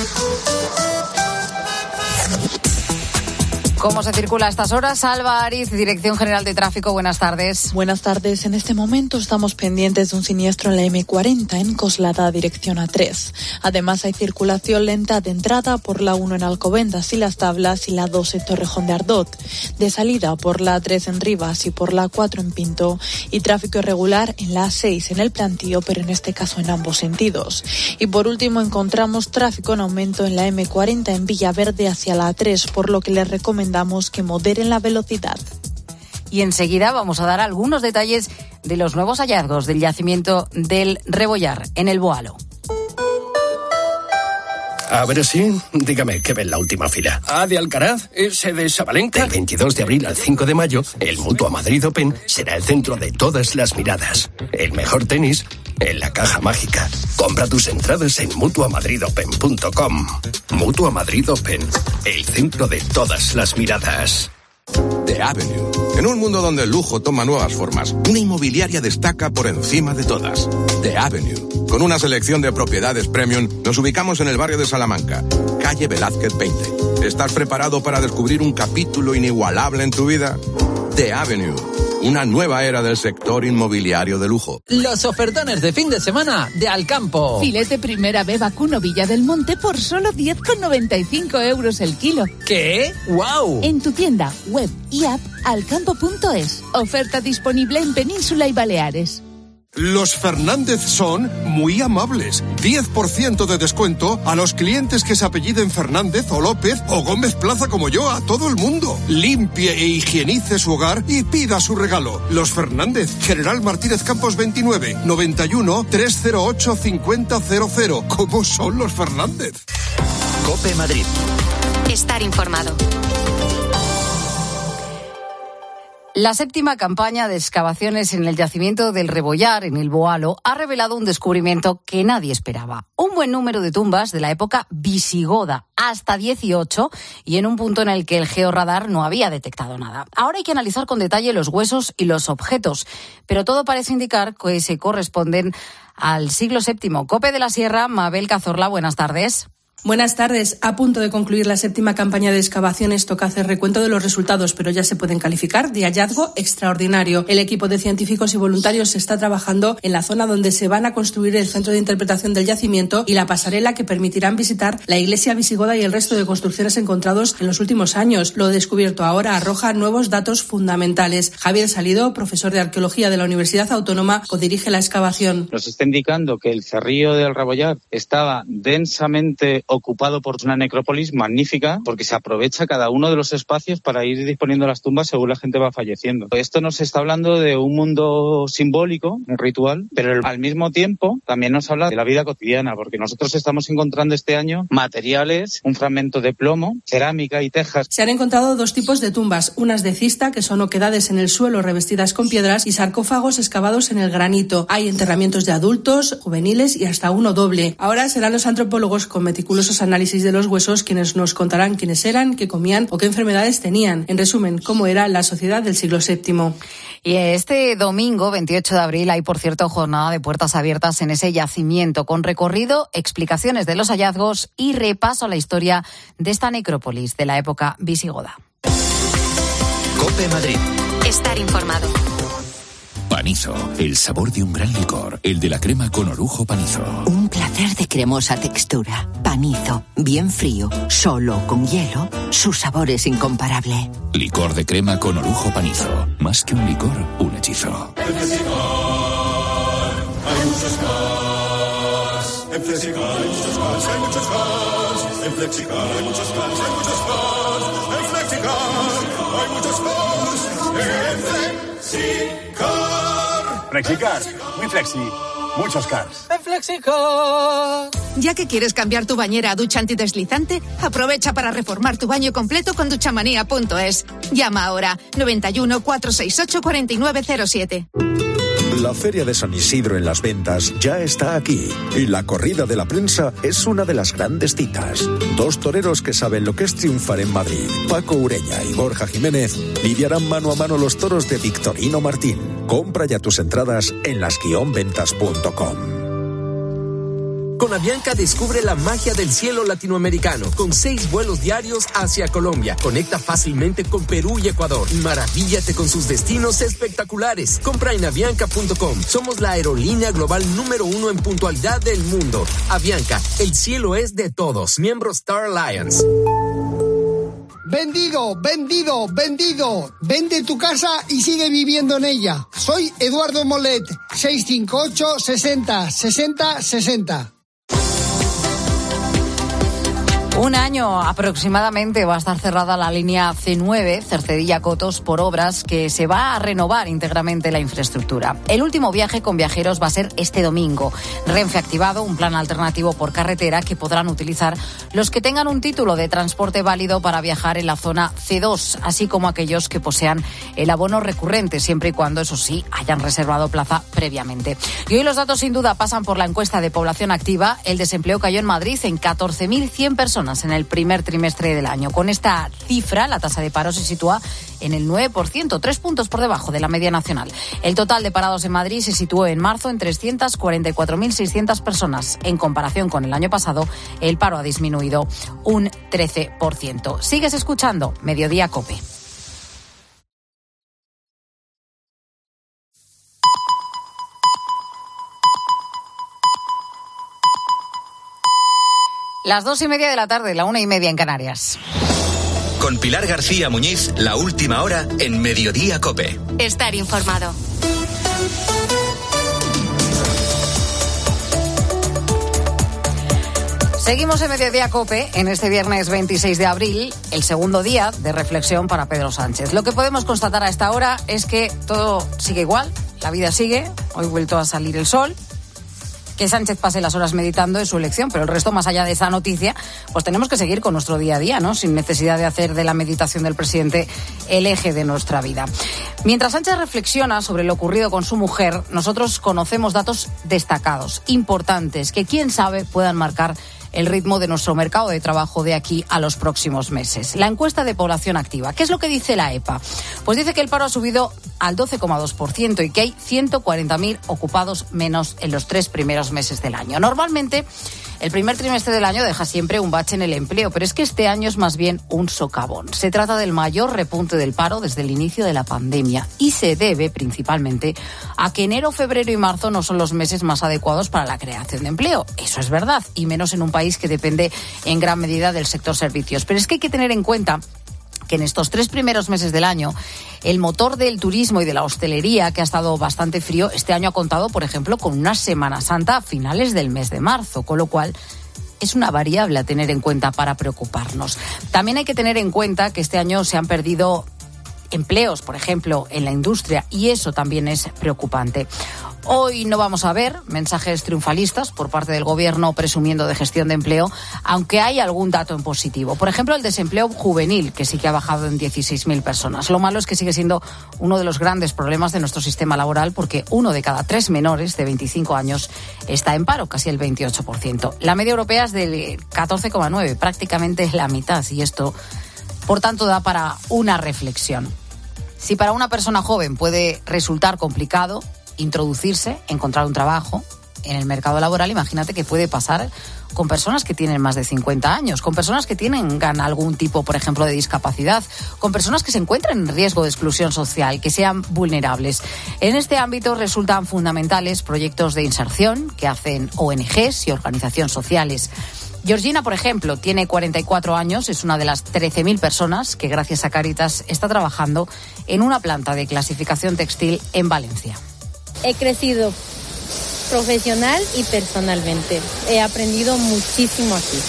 ¿Cómo se circula a estas horas? Alba Ariz, Dirección General de Tráfico, buenas tardes. Buenas tardes. En este momento estamos pendientes de un siniestro en la eme cuarenta en Coslada, dirección A tres. Además hay circulación lenta de entrada por la uno en Alcobendas y Las Tablas y la dos en Torrejón de Ardot, de salida por la A tres en Rivas y por la cuatro en Pinto, y tráfico irregular en la A seis en El Plantío, pero en este caso en ambos sentidos. Y por último encontramos tráfico en aumento en la eme cuarenta en Villaverde hacia la A tres, por lo que les recomendamos que moderen la velocidad. Y enseguida vamos a dar algunos detalles de los nuevos hallazgos del yacimiento del Rebollar en el Boalo. A ver si, dígame, ¿qué ve en la última fila? ¿A de Alcaraz? ¿Ese de Sabalenka? Del veintidós de abril al cinco de mayo, el Mutua Madrid Open será el centro de todas las miradas. El mejor tenis en la caja mágica. Compra tus entradas en mutua madrid open punto com. Mutua Madrid Open, el centro de todas las miradas. The Avenue. En un mundo donde el lujo toma nuevas formas, una inmobiliaria destaca por encima de todas. The Avenue. Con una selección de propiedades premium, nos ubicamos en el barrio de Salamanca, calle Velázquez veinte. ¿Estás preparado para descubrir un capítulo inigualable en tu vida? The Avenue. Una nueva era del sector inmobiliario de lujo. Los ofertones de fin de semana de Alcampo. Filete primera B vacuno Villa del Monte por solo diez con noventa y cinco euros el kilo. ¿Qué? ¡Guau! En tu tienda, web y app alcampo punto es. Oferta disponible en Península y Baleares. Los Fernández son muy amables. diez por ciento de descuento a los clientes que se apelliden Fernández o López o Gómez Plaza como yo, a todo el mundo. Limpie e higienice su hogar y pida su regalo. Los Fernández, General Martínez Campos veintinueve, noventa y uno, trescientos ocho, cincuenta cero cero. ¿Cómo son los Fernández? COPE Madrid. Estar informado. La séptima campaña de excavaciones en el yacimiento del Rebollar, en el Boalo, ha revelado un descubrimiento que nadie esperaba. Un buen número de tumbas de la época visigoda, hasta dieciocho, y en un punto en el que el georradar no había detectado nada. Ahora hay que analizar con detalle los huesos y los objetos, pero todo parece indicar que se corresponden al siglo séptimo. COPE de la Sierra, Mabel Cazorla, buenas tardes. Buenas tardes. A punto de concluir la séptima campaña de excavaciones, toca hacer recuento de los resultados, pero ya se pueden calificar de hallazgo extraordinario. El equipo de científicos y voluntarios está trabajando en la zona donde se van a construir el centro de interpretación del yacimiento y la pasarela que permitirán visitar la iglesia visigoda y el resto de construcciones encontrados en los últimos años. Lo descubierto ahora arroja nuevos datos fundamentales. Javier Salido, profesor de arqueología de la Universidad Autónoma, codirige la excavación. Nos está indicando que el cerrillo del Rebollar estaba densamente ocupado por una necrópolis magnífica, porque se aprovecha cada uno de los espacios para ir disponiendo las tumbas según la gente va falleciendo. Esto nos está hablando de un mundo simbólico, un ritual, pero al mismo tiempo también nos habla de la vida cotidiana, porque nosotros estamos encontrando este año materiales, un fragmento de plomo, cerámica y tejas. Se han encontrado dos tipos de tumbas, unas de cista, que son oquedades en el suelo revestidas con piedras, y sarcófagos excavados en el granito. Hay enterramientos de adultos, juveniles y hasta uno doble. Ahora serán los antropólogos con meticulosos análisis de los huesos quienes nos contarán quiénes eran, qué comían o qué enfermedades tenían. En resumen, cómo era la sociedad del siglo séptimo. Y este domingo, veintiocho de abril, hay, por cierto, jornada de puertas abiertas en ese yacimiento, con recorrido, explicaciones de los hallazgos y repaso a la historia de esta necrópolis de la época visigoda. COPE Madrid. Estar informado. Panizo, el sabor de un gran licor, el de la crema con orujo Panizo. Un placer de cremosa textura. Panizo, bien frío, solo con hielo, su sabor es incomparable. Licor de crema con orujo Panizo. Más que un licor, un hechizo. En Flexicar hay muchos cars. En Flexicar hay muchos cars, hay muchos cars. En Flexicar hay muchos cars, hay muchos cars. En Flexicar hay muchos cars. En Flexicar. Flexicar, muy flexi, muchos cars. En Flexicar. Ya que quieres cambiar tu bañera a ducha antideslizante, aprovecha para reformar tu baño completo con duchamanía punto es. Llama ahora noventa y uno, cuatrocientos sesenta y ocho, cuarenta y nueve cero siete. La Feria de San Isidro en Las Ventas ya está aquí y la corrida de la prensa es una de las grandes citas. Dos toreros que saben lo que es triunfar en Madrid, Paco Ureña y Borja Jiménez, lidiarán mano a mano los toros de Victorino Martín. Compra ya tus entradas en las guion ventas punto com. Con Avianca descubre la magia del cielo latinoamericano, con seis vuelos diarios hacia Colombia. Conecta fácilmente con Perú y Ecuador. Maravíllate con sus destinos espectaculares. Compra en avianca punto com. Somos la aerolínea global número uno en puntualidad del mundo. Avianca, el cielo es de todos. Miembro Star Alliance. Vendido, vendido, vendido. Vende tu casa y sigue viviendo en ella. Soy Eduardo Molet, seis cinco ocho, sesenta, sesenta, sesenta. Un año aproximadamente va a estar cerrada la línea ce nueve, Cercedilla-Cotos, por obras que se va a renovar íntegramente la infraestructura. El último viaje con viajeros va a ser este domingo. Renfe ha activado un plan alternativo por carretera que podrán utilizar los que tengan un título de transporte válido para viajar en la zona ce dos, así como aquellos que posean el abono recurrente, siempre y cuando, eso sí, hayan reservado plaza previamente. Y hoy los datos sin duda pasan por la encuesta de población activa. El desempleo cayó en Madrid en catorce mil cien personas en el primer trimestre del año. Con esta cifra, la tasa de paro se sitúa en el nueve por ciento, tres puntos por debajo de la media nacional. El total de parados en Madrid se situó en marzo en trescientas cuarenta y cuatro mil seiscientas personas. En comparación con el año pasado, el paro ha disminuido un trece por ciento. Sigues escuchando Mediodía COPE. Las dos y media de la tarde, la una y media en Canarias. Con Pilar García Muñiz, la última hora en Mediodía COPE. Estar informado. Seguimos en Mediodía COPE en este viernes veintiséis de abril, el segundo día de reflexión para Pedro Sánchez. Lo que podemos constatar a esta hora es que todo sigue igual, la vida sigue, hoy ha vuelto a salir el sol. Que Sánchez pase las horas meditando en su elección, pero el resto, más allá de esa noticia, pues tenemos que seguir con nuestro día a día, ¿no? Sin necesidad de hacer de la meditación del presidente el eje de nuestra vida. Mientras Sánchez reflexiona sobre lo ocurrido con su mujer, nosotros conocemos datos destacados, importantes, que quién sabe puedan marcar el ritmo de nuestro mercado de trabajo de aquí a los próximos meses. La encuesta de población activa. ¿Qué es lo que dice la E P A? Pues dice que el paro ha subido al doce coma dos por ciento y que hay ciento cuarenta mil ocupados menos en los tres primeros meses del año. Normalmente, el primer trimestre del año deja siempre un bache en el empleo, pero es que este año es más bien un socavón. Se trata del mayor repunte del paro desde el inicio de la pandemia y se debe principalmente a que enero, febrero y marzo no son los meses más adecuados para la creación de empleo. Eso es verdad, y menos en un país que depende en gran medida del sector servicios. Pero es que hay que tener en cuenta que en estos tres primeros meses del año, el motor del turismo y de la hostelería, que ha estado bastante frío, este año ha contado, por ejemplo, con una Semana Santa a finales del mes de marzo, con lo cual es una variable a tener en cuenta para preocuparnos. También hay que tener en cuenta que este año se han perdido empleos, por ejemplo, en la industria, y eso también es preocupante. Hoy no vamos a ver mensajes triunfalistas por parte del Gobierno presumiendo de gestión de empleo, aunque hay algún dato en positivo. Por ejemplo, el desempleo juvenil, que sí que ha bajado en dieciséis mil personas. Lo malo es que sigue siendo uno de los grandes problemas de nuestro sistema laboral, porque uno de cada tres menores de veinticinco años está en paro, casi el veintiocho por ciento. La media europea es del catorce coma nueve, prácticamente la mitad, y esto, por tanto, da para una reflexión. Si para una persona joven puede resultar complicado introducirse, encontrar un trabajo en el mercado laboral, imagínate que puede pasar con personas que tienen más de cincuenta años, con personas que tienen algún tipo, por ejemplo, de discapacidad, con personas que se encuentran en riesgo de exclusión social, que sean vulnerables. En este ámbito resultan fundamentales proyectos de inserción que hacen O N Ges y organizaciones sociales. Georgina, por ejemplo, tiene cuarenta y cuatro años, es una de las trece mil personas que, gracias a Cáritas, está trabajando en una planta de clasificación textil en Valencia. He crecido profesional y personalmente. He aprendido muchísimo aquí.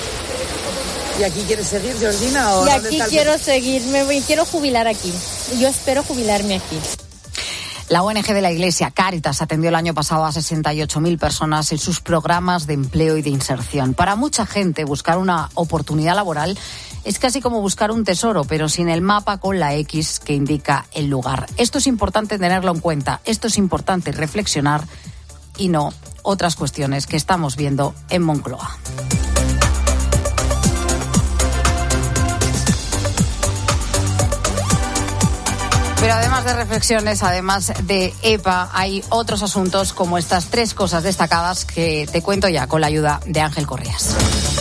¿Y aquí quieres seguir, Georgina? ¿O y aquí quiero el... seguir, me voy, quiero jubilar aquí. Yo espero jubilarme aquí. La O N G de la Iglesia, Cáritas, atendió el año pasado a sesenta y ocho mil personas en sus programas de empleo y de inserción. Para mucha gente, buscar una oportunidad laboral es casi como buscar un tesoro, pero sin el mapa con la X que indica el lugar. Esto es importante tenerlo en cuenta, esto es importante reflexionar y no otras cuestiones que estamos viendo en Moncloa. Pero además de reflexiones, además de E P A, hay otros asuntos como estas tres cosas destacadas que te cuento ya con la ayuda de Ángel Correas.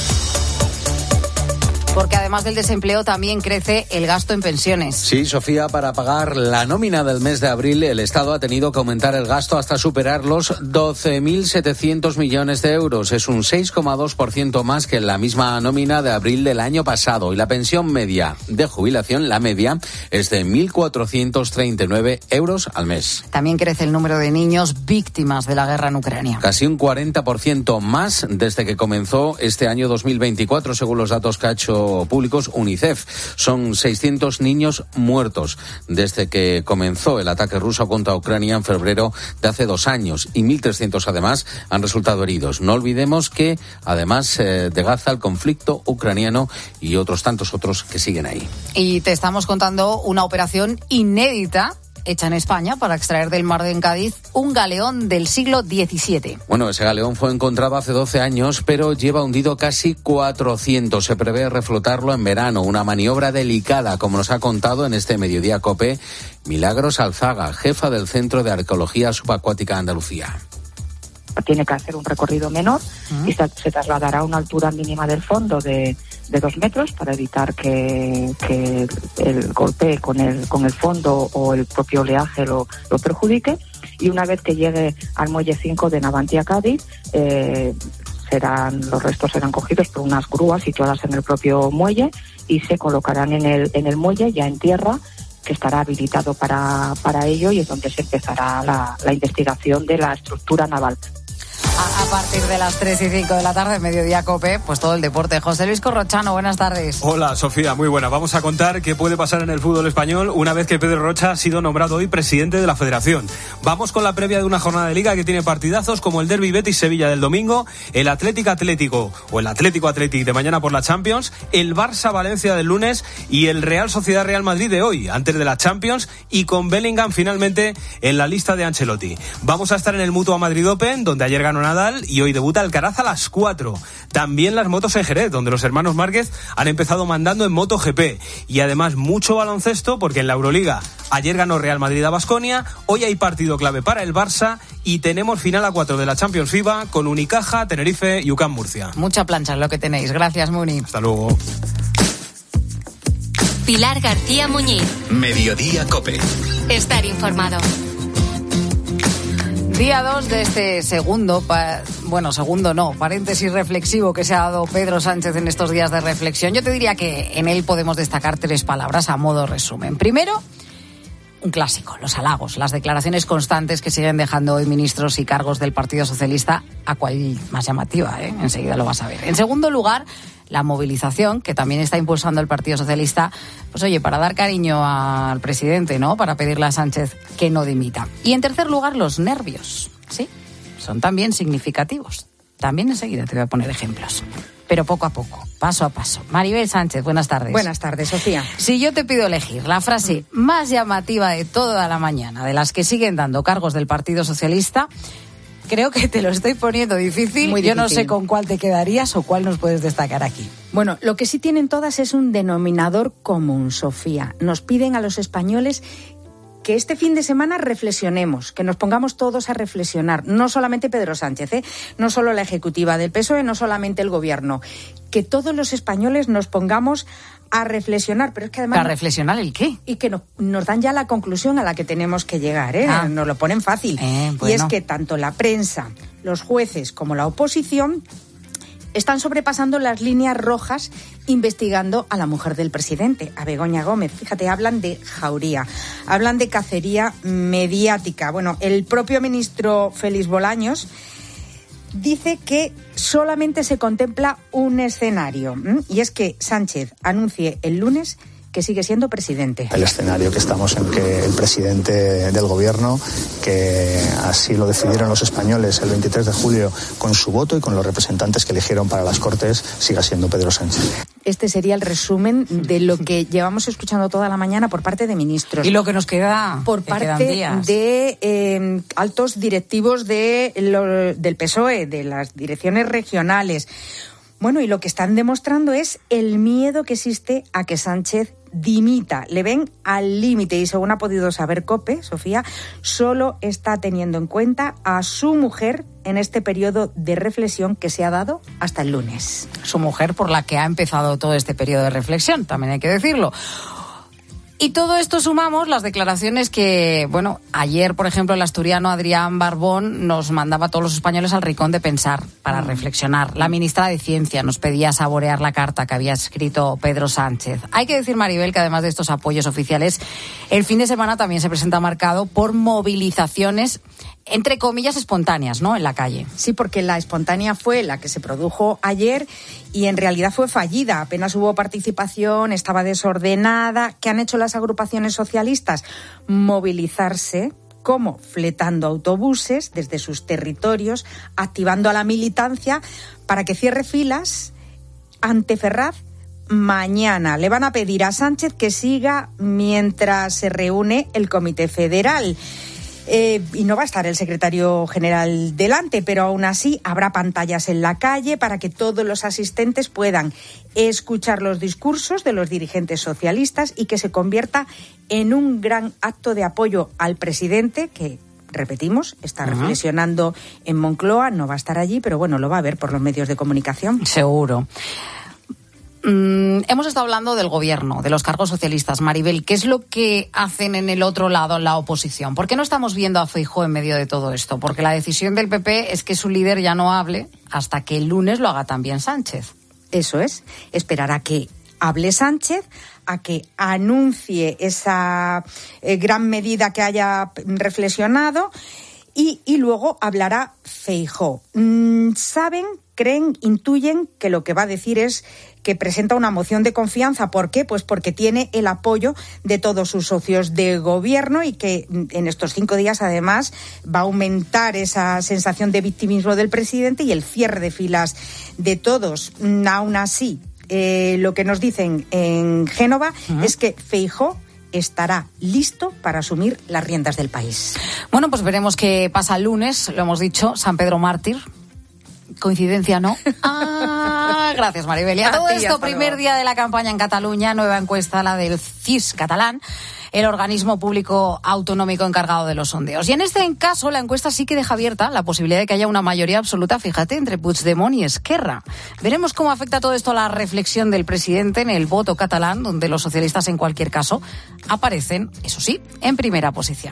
Porque además del desempleo también crece el gasto en pensiones. Sí, Sofía, para pagar la nómina del mes de abril, el Estado ha tenido que aumentar el gasto hasta superar los doce mil setecientos millones de euros. Es un seis coma dos por ciento más que en la misma nómina de abril del año pasado. Y la pensión media de jubilación, la media, es de mil cuatrocientos treinta y nueve euros al mes. También crece el número de niños víctimas de la guerra en Ucrania. Casi un cuarenta por ciento más desde que comenzó este año dos mil veinticuatro, según los datos que ha hecho públicos UNICEF. Son seiscientos niños muertos desde que comenzó el ataque ruso contra Ucrania en febrero de hace dos años y mil trescientos además han resultado heridos. No olvidemos que además eh, de Gaza, el conflicto ucraniano y otros tantos otros que siguen ahí. Y te estamos contando una operación inédita hecha en España para extraer del mar de Cádiz un galeón del siglo diecisiete. Bueno, ese galeón fue encontrado hace doce años, pero lleva hundido casi cuatrocientos. Se prevé reflotarlo en verano, una maniobra delicada, como nos ha contado en este Mediodía COPE Milagros Alzaga, jefa del Centro de Arqueología Subacuática de Andalucía. Tiene que hacer un recorrido menor y se, se trasladará a una altura mínima del fondo de, de dos metros para evitar que, que el golpe con el, con el fondo o el propio oleaje lo, lo perjudique. Y una vez que llegue al muelle cinco de Navantia, Cádiz, eh, serán los restos serán cogidos por unas grúas situadas en el propio muelle y se colocarán en el, en el muelle ya en tierra, que estará habilitado para, para ello, y es donde se empezará la, la investigación de la estructura naval. A, a partir de las tres y cinco de la tarde, Mediodía COPE, pues todo el deporte. José Luis Corrochano, buenas tardes. Hola, Sofía, muy buena. Vamos a contar qué puede pasar en el fútbol español una vez que Pedro Rocha ha sido nombrado hoy presidente de la Federación. Vamos con la previa de una jornada de Liga que tiene partidazos como el Derbi Betis-Sevilla del domingo, el Atlético Atlético o el Atlético Athletic de mañana por la Champions, el Barça-Valencia del lunes y el Real Sociedad-Real Madrid de hoy, antes de la Champions, y con Bellingham finalmente en la lista de Ancelotti. Vamos a estar en el Mutua Madrid Open, donde ayer ganó Nadal y hoy debuta Alcaraz a las cuatro. También las motos en Jerez, donde los hermanos Márquez han empezado mandando en MotoGP. Y además mucho baloncesto, porque en la Euroliga ayer ganó Real Madrid a Baskonia, hoy hay partido clave para el Barça y tenemos final a cuatro de la Champions FIBA con Unicaja, Tenerife y U C A M Murcia. Mucha plancha es lo que tenéis. Gracias, Muni. Hasta luego. Pilar García Muñiz. Mediodía COPE. Estar informado. Día dos de este segundo, pa, bueno, segundo no, paréntesis reflexivo que se ha dado Pedro Sánchez en estos días de reflexión. Yo te diría que en él podemos destacar tres palabras a modo resumen. Primero, un clásico, los halagos, las declaraciones constantes que siguen dejando hoy ministros y cargos del Partido Socialista, a cual más llamativa, ¿eh? Enseguida lo vas a ver. En segundo lugar, la movilización que también está impulsando el Partido Socialista, pues oye, para dar cariño al presidente, ¿no? Para pedirle a Sánchez que no dimita. Y en tercer lugar, los nervios, ¿sí? Son también significativos. También enseguida te voy a poner ejemplos. Pero poco a poco, paso a paso. Maribel Sánchez, buenas tardes. Buenas tardes, Sofía. Si yo te pido elegir la frase más llamativa de toda la mañana, de las que siguen dando cargos del Partido Socialista, creo que te lo estoy poniendo difícil. Muy difícil. Yo no sé con cuál te quedarías o cuál nos puedes destacar aquí. Bueno, lo que sí tienen todas es un denominador común, Sofía. Nos piden a los españoles que este fin de semana reflexionemos, que nos pongamos todos a reflexionar, no solamente Pedro Sánchez, ¿eh? No solo la ejecutiva del P S O E, no solamente el gobierno, que todos los españoles nos pongamos a reflexionar, pero es que además... ¿Para reflexionar el qué? Y que no, nos dan ya la conclusión a la que tenemos que llegar, ¿eh? Ah. Nos lo ponen fácil. Eh, bueno. Y es que tanto la prensa, los jueces como la oposición están sobrepasando las líneas rojas investigando a la mujer del presidente, a Begoña Gómez. Fíjate, hablan de jauría, hablan de cacería mediática. Bueno, el propio ministro Félix Bolaños dice que solamente se contempla un escenario, ¿m? Y es que Sánchez anuncie el lunes que sigue siendo presidente. El escenario que estamos en que el presidente del gobierno, que así lo decidieron los españoles el veintitrés de julio con su voto y con los representantes que eligieron para las Cortes, siga siendo Pedro Sánchez. Este sería el resumen de lo que llevamos escuchando toda la mañana por parte de ministros. Y lo que nos queda por parte de eh, altos directivos de lo, del P S O E, de las direcciones regionales. Bueno, y lo que están demostrando es el miedo que existe a que Sánchez dimita. Le ven al límite y, según ha podido saber COPE, Sofía, solo está teniendo en cuenta a su mujer en este periodo de reflexión que se ha dado hasta el lunes. Su mujer por la que ha empezado todo este periodo de reflexión, también hay que decirlo. Y todo esto sumamos las declaraciones que, bueno, ayer, por ejemplo, el asturiano Adrián Barbón nos mandaba a todos los españoles al rincón de pensar, para reflexionar. La ministra de Ciencia nos pedía saborear la carta que había escrito Pedro Sánchez. Hay que decir, Maribel, que además de estos apoyos oficiales, el fin de semana también se presenta marcado por movilizaciones, entre comillas, espontáneas, ¿no?, en la calle. Sí, porque la espontánea fue la que se produjo ayer y en realidad fue fallida. Apenas hubo participación, estaba desordenada. ¿Qué han hecho las agrupaciones socialistas? Movilizarse. ¿Cómo? Fletando autobuses desde sus territorios, activando a la militancia para que cierre filas ante Ferraz mañana. Le van a pedir a Sánchez que siga mientras se reúne el Comité Federal. Eh, y no va a estar el secretario general delante, pero aún así habrá pantallas en la calle para que todos los asistentes puedan escuchar los discursos de los dirigentes socialistas y que se convierta en un gran acto de apoyo al presidente que, repetimos, está uh-huh. reflexionando en Moncloa, no va a estar allí, pero bueno, lo va a ver por los medios de comunicación. Seguro. Mm, hemos estado hablando del gobierno, de los cargos socialistas. Maribel, ¿qué es lo que hacen en el otro lado, en la oposición? ¿Por qué no estamos viendo a Feijóo en medio de todo esto? Porque la decisión del P P es que su líder ya no hable hasta que el lunes lo haga también Sánchez. Eso es, esperar a que hable Sánchez, a que anuncie esa eh, gran medida que haya reflexionado y, y luego hablará Feijóo. Mm, ¿Saben, creen, intuyen que lo que va a decir es que presenta una moción de confianza? ¿Por qué? Pues porque tiene el apoyo de todos sus socios de gobierno y que en estos cinco días además va a aumentar esa sensación de victimismo del presidente y el cierre de filas de todos. Aún así, eh, lo que nos dicen en Génova uh-huh. es que Feijóo estará listo para asumir las riendas del país. Bueno, pues veremos qué pasa el lunes, lo hemos dicho, San Pedro Mártir. Coincidencia, ¿no? Ah, gracias, Maribel. Y a todo esto, primer día de la campaña en Cataluña, nueva encuesta, la del C I S catalán, el organismo público autonómico encargado de los sondeos. Y en este caso, la encuesta sí que deja abierta la posibilidad de que haya una mayoría absoluta, fíjate, entre Puigdemont y Esquerra. Veremos cómo afecta todo esto a la reflexión del presidente en el voto catalán, donde los socialistas, en cualquier caso, aparecen, eso sí, en primera posición.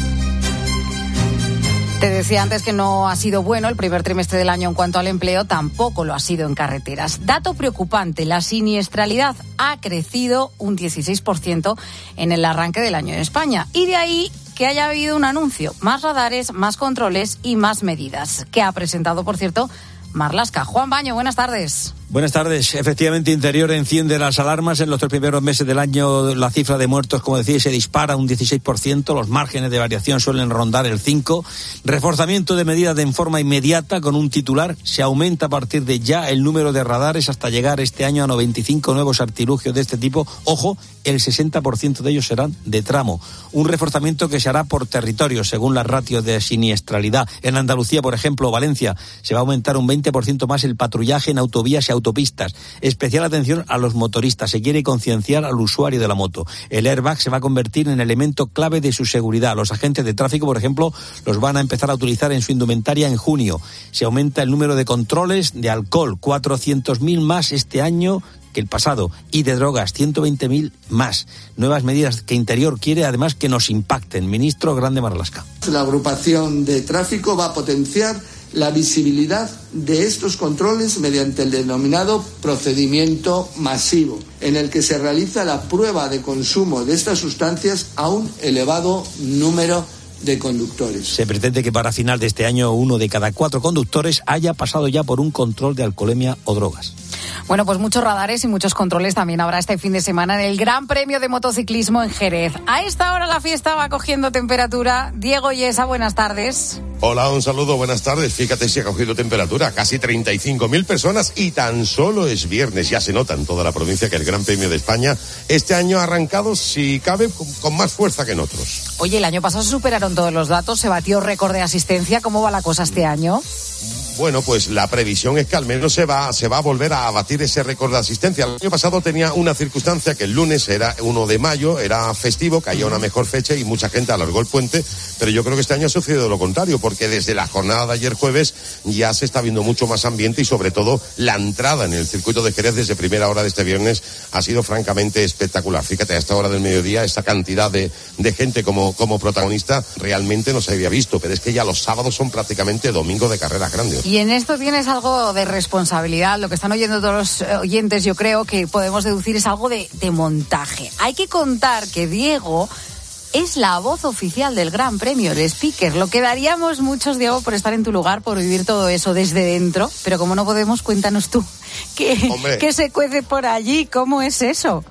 Te decía antes que no ha sido bueno el primer trimestre del año en cuanto al empleo, tampoco lo ha sido en carreteras. Dato preocupante, la siniestralidad ha crecido un dieciséis por ciento en el arranque del año en España. Y de ahí que haya habido un anuncio, más radares, más controles y más medidas, que ha presentado, por cierto, Marlaska. Juan Baño, buenas tardes. Buenas tardes. Efectivamente, Interior enciende las alarmas. En los tres primeros meses del año la cifra de muertos, como decía, se dispara un dieciséis por ciento. Los márgenes de variación suelen rondar el cinco por ciento. Reforzamiento de medidas de en forma inmediata con un titular. Se aumenta a partir de ya el número de radares hasta llegar este año a noventa y cinco nuevos artilugios de este tipo. Ojo, el sesenta por ciento de ellos serán de tramo. Un reforzamiento que se hará por territorio, según las ratios de siniestralidad. En Andalucía, por ejemplo, o Valencia, se va a aumentar un veinte por ciento más el patrullaje en autovías y autopistas. Especial atención a los motoristas. Se quiere concienciar al usuario de la moto. El airbag se va a convertir en elemento clave de su seguridad. Los agentes de tráfico, por ejemplo, los van a empezar a utilizar en su indumentaria en junio. Se aumenta el número de controles de alcohol, cuatrocientos mil más este año que el pasado, y de drogas, ciento veinte mil más. Nuevas medidas que Interior quiere, además, que nos impacten. Ministro Grande Marlaska. La agrupación de tráfico va a potenciar la visibilidad de estos controles mediante el denominado procedimiento masivo, en el que se realiza la prueba de consumo de estas sustancias a un elevado número de conductores. Se pretende que para final de este año uno de cada cuatro conductores haya pasado ya por un control de alcoholemia o drogas. Bueno, pues muchos radares y muchos controles también habrá este fin de semana en el Gran Premio de Motociclismo en Jerez. A esta hora la fiesta va cogiendo temperatura. Diego Yesa, buenas tardes. Hola, un saludo, buenas tardes. Fíjate si ha cogido temperatura, casi treinta y cinco mil personas y tan solo es viernes. Ya se nota en toda la provincia que el Gran Premio de España este año ha arrancado, si cabe, con, con más fuerza que en otros. Oye, el año pasado se superaron todos los datos, se batió récord de asistencia. ¿Cómo va la cosa este año? Bueno, pues la previsión es que al menos se va, se va a volver a batir ese récord de asistencia. El año pasado tenía una circunstancia que el lunes era uno de mayo, era festivo, caía una mejor fecha y mucha gente alargó el puente, pero yo creo que este año ha sucedido lo contrario, porque desde la jornada de ayer jueves ya se está viendo mucho más ambiente y sobre todo la entrada en el circuito de Jerez desde primera hora de este viernes ha sido francamente espectacular. Fíjate, a esta hora del mediodía esta cantidad de, de gente como, como protagonista realmente no se había visto, pero es que ya los sábados son prácticamente domingo de carreras grandes. Y en esto tienes algo de responsabilidad. Lo que están oyendo todos los oyentes, yo creo que podemos deducir, es algo de, de montaje. Hay que contar que Diego es la voz oficial del Gran Premio, el speaker. Lo que daríamos muchos, Diego, por estar en tu lugar, por vivir todo eso desde dentro. Pero como no podemos, cuéntanos tú. ¿Qué, ¿qué se cuece por allí? ¿Cómo es eso?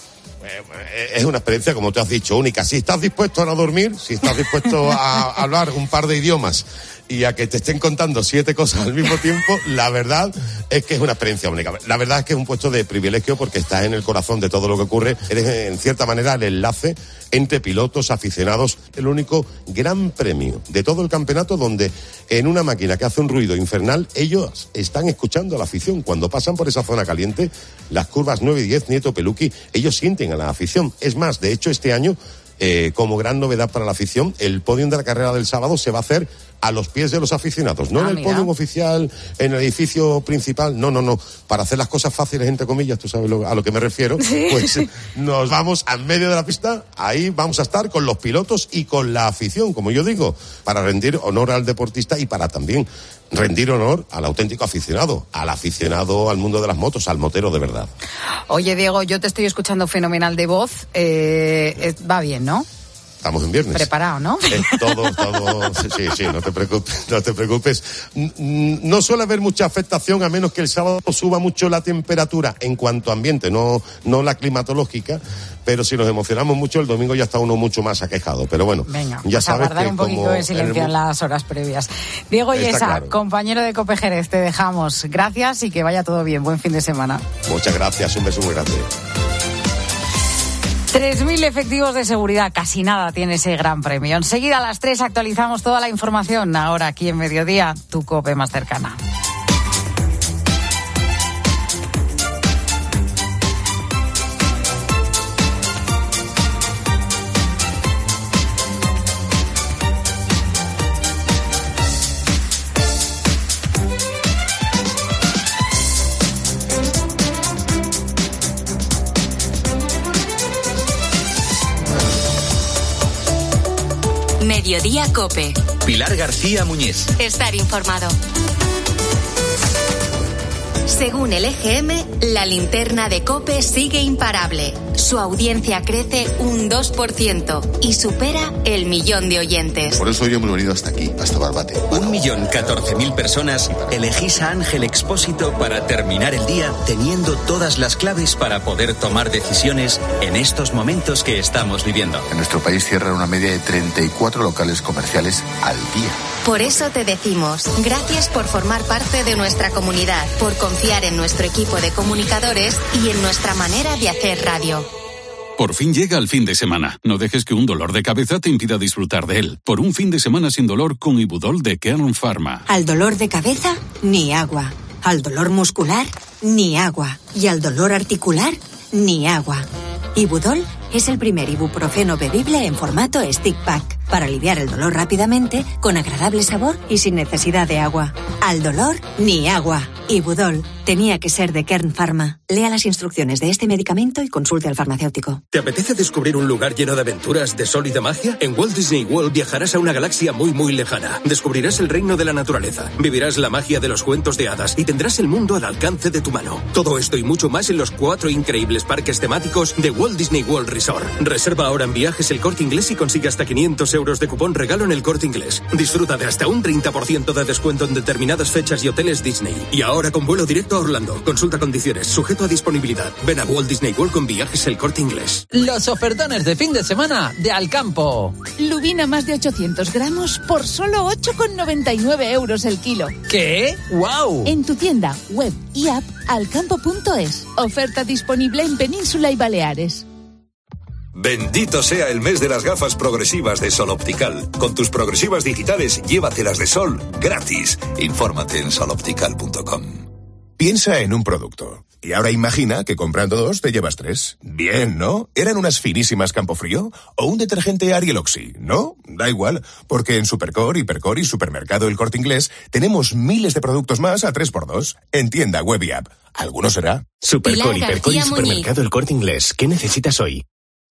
Es una experiencia, como te has dicho, única. Si estás dispuesto a no dormir, si estás dispuesto a hablar un par de idiomas y a que te estén contando siete cosas al mismo tiempo, la verdad es que es una experiencia única. La verdad es que es un puesto de privilegio porque estás en el corazón de todo lo que ocurre. Eres, en cierta manera, el enlace entre pilotos, aficionados. El único gran premio de todo el campeonato donde en una máquina que hace un ruido infernal, ellos están escuchando a la afición. Cuando pasan por esa zona caliente, las curvas nueve y diez, Nieto Peluqui, ellos sienten a la afición. Es más, de hecho, este año, eh, como gran novedad para la afición, el podium de la carrera del sábado se va a hacer a los pies de los aficionados, no ah, en el mira. podium oficial, en el edificio principal, no, no, no, para hacer las cosas fáciles, entre comillas, tú sabes lo, a lo que me refiero, ¿sí? Pues nos vamos al medio de la pista, ahí vamos a estar con los pilotos y con la afición, como yo digo, para rendir honor al deportista y para también rendir honor al auténtico aficionado, al aficionado al mundo de las motos, al motero de verdad. Oye, Diego, yo te estoy escuchando fenomenal de voz, eh, va bien, ¿no? Estamos en viernes. Preparado, ¿no? Eh, todo, todo, sí, sí, no te preocupes, no te preocupes. No suele haber mucha afectación a menos que el sábado suba mucho la temperatura en cuanto a ambiente, no, no la climatológica, pero si nos emocionamos mucho el domingo ya está uno mucho más aquejado. Pero bueno, venga, ya pues sabes a guardar que un poquito como de silencio en, el... en las horas previas. Diego Yesa, claro. Compañero de Cope Jerez, te dejamos. Gracias y que vaya todo bien. Buen fin de semana. Muchas gracias, un beso muy grande. tres mil efectivos de seguridad, casi nada tiene ese gran premio. Enseguida a las tres actualizamos toda la información. Ahora aquí en Mediodía, tu COPE más cercana. Mediodía COPE. Pilar García Muñiz. Estar informado. Según el E G M, la linterna de COPE sigue imparable. Su audiencia crece un dos por ciento y supera el millón de oyentes. Por eso hoy hemos venido hasta aquí, hasta Barbate. Un millón catorce mil personas elegís a Ángel Expósito para terminar el día teniendo todas las claves para poder tomar decisiones en estos momentos que estamos viviendo. En nuestro país cierran una media de treinta y cuatro locales comerciales al día. Por eso te decimos, gracias por formar parte de nuestra comunidad, por confiar en nuestro equipo de comunicadores y en nuestra manera de hacer radio. Por fin llega el fin de semana. No dejes que un dolor de cabeza te impida disfrutar de él. Por un fin de semana sin dolor con Ibudol de Kern Pharma. Al dolor de cabeza, ni agua. Al dolor muscular, ni agua. Y al dolor articular, ni agua. Ibudol es el primer ibuprofeno bebible en formato stick pack, para aliviar el dolor rápidamente, con agradable sabor y sin necesidad de agua. Al dolor, ni agua. Ibudol tenía que ser de Kern Pharma. Lea las instrucciones de este medicamento y consulte al farmacéutico. ¿Te apetece descubrir un lugar lleno de aventuras, de sol y de magia? En Walt Disney World viajarás a una galaxia muy muy lejana. Descubrirás el reino de la naturaleza, vivirás la magia de los cuentos de hadas y tendrás el mundo al alcance de tu mano. Todo esto y mucho más en los cuatro increíbles parques temáticos de Walt Disney World Resort. Reserva ahora en Viajes El Corte Inglés y consigue hasta quinientos euros de cupón regalo en El Corte Inglés. Disfruta de hasta un treinta por ciento de descuento en determinadas fechas y hoteles Disney. Y ahora con vuelo directo a Orlando. Consulta condiciones, sujeto a disponibilidad. Ven a Walt Disney World con Viajes El Corte Inglés. Los ofertones de fin de semana de Alcampo. Lubina más de ochocientos gramos por solo ocho con noventa y nueve euros el kilo. ¿Qué? ¡Guau! En tu tienda, web y app alcampo punto es. Oferta disponible en Península y Baleares. Bendito sea el mes de las gafas progresivas de Sol Optical. Con tus progresivas digitales, llévatelas de Sol gratis. Infórmate en sol optical punto com. Piensa en un producto. Y ahora imagina que comprando dos te llevas tres. Bien, ¿no? ¿Eran unas finísimas Campofrío? ¿O un detergente Ariel Oxy? ¿No? Da igual, porque en Supercore, Hipercore y Supermercado El Corte Inglés tenemos miles de productos más a tres por dos. En tienda, web y app. ¿Alguno será? Supercore, Hipercore y Supermercado El Corte Inglés. ¿Qué necesitas hoy?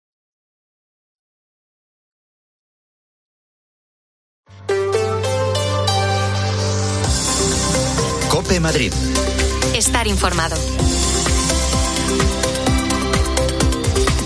COPE Madrid. Estar informado.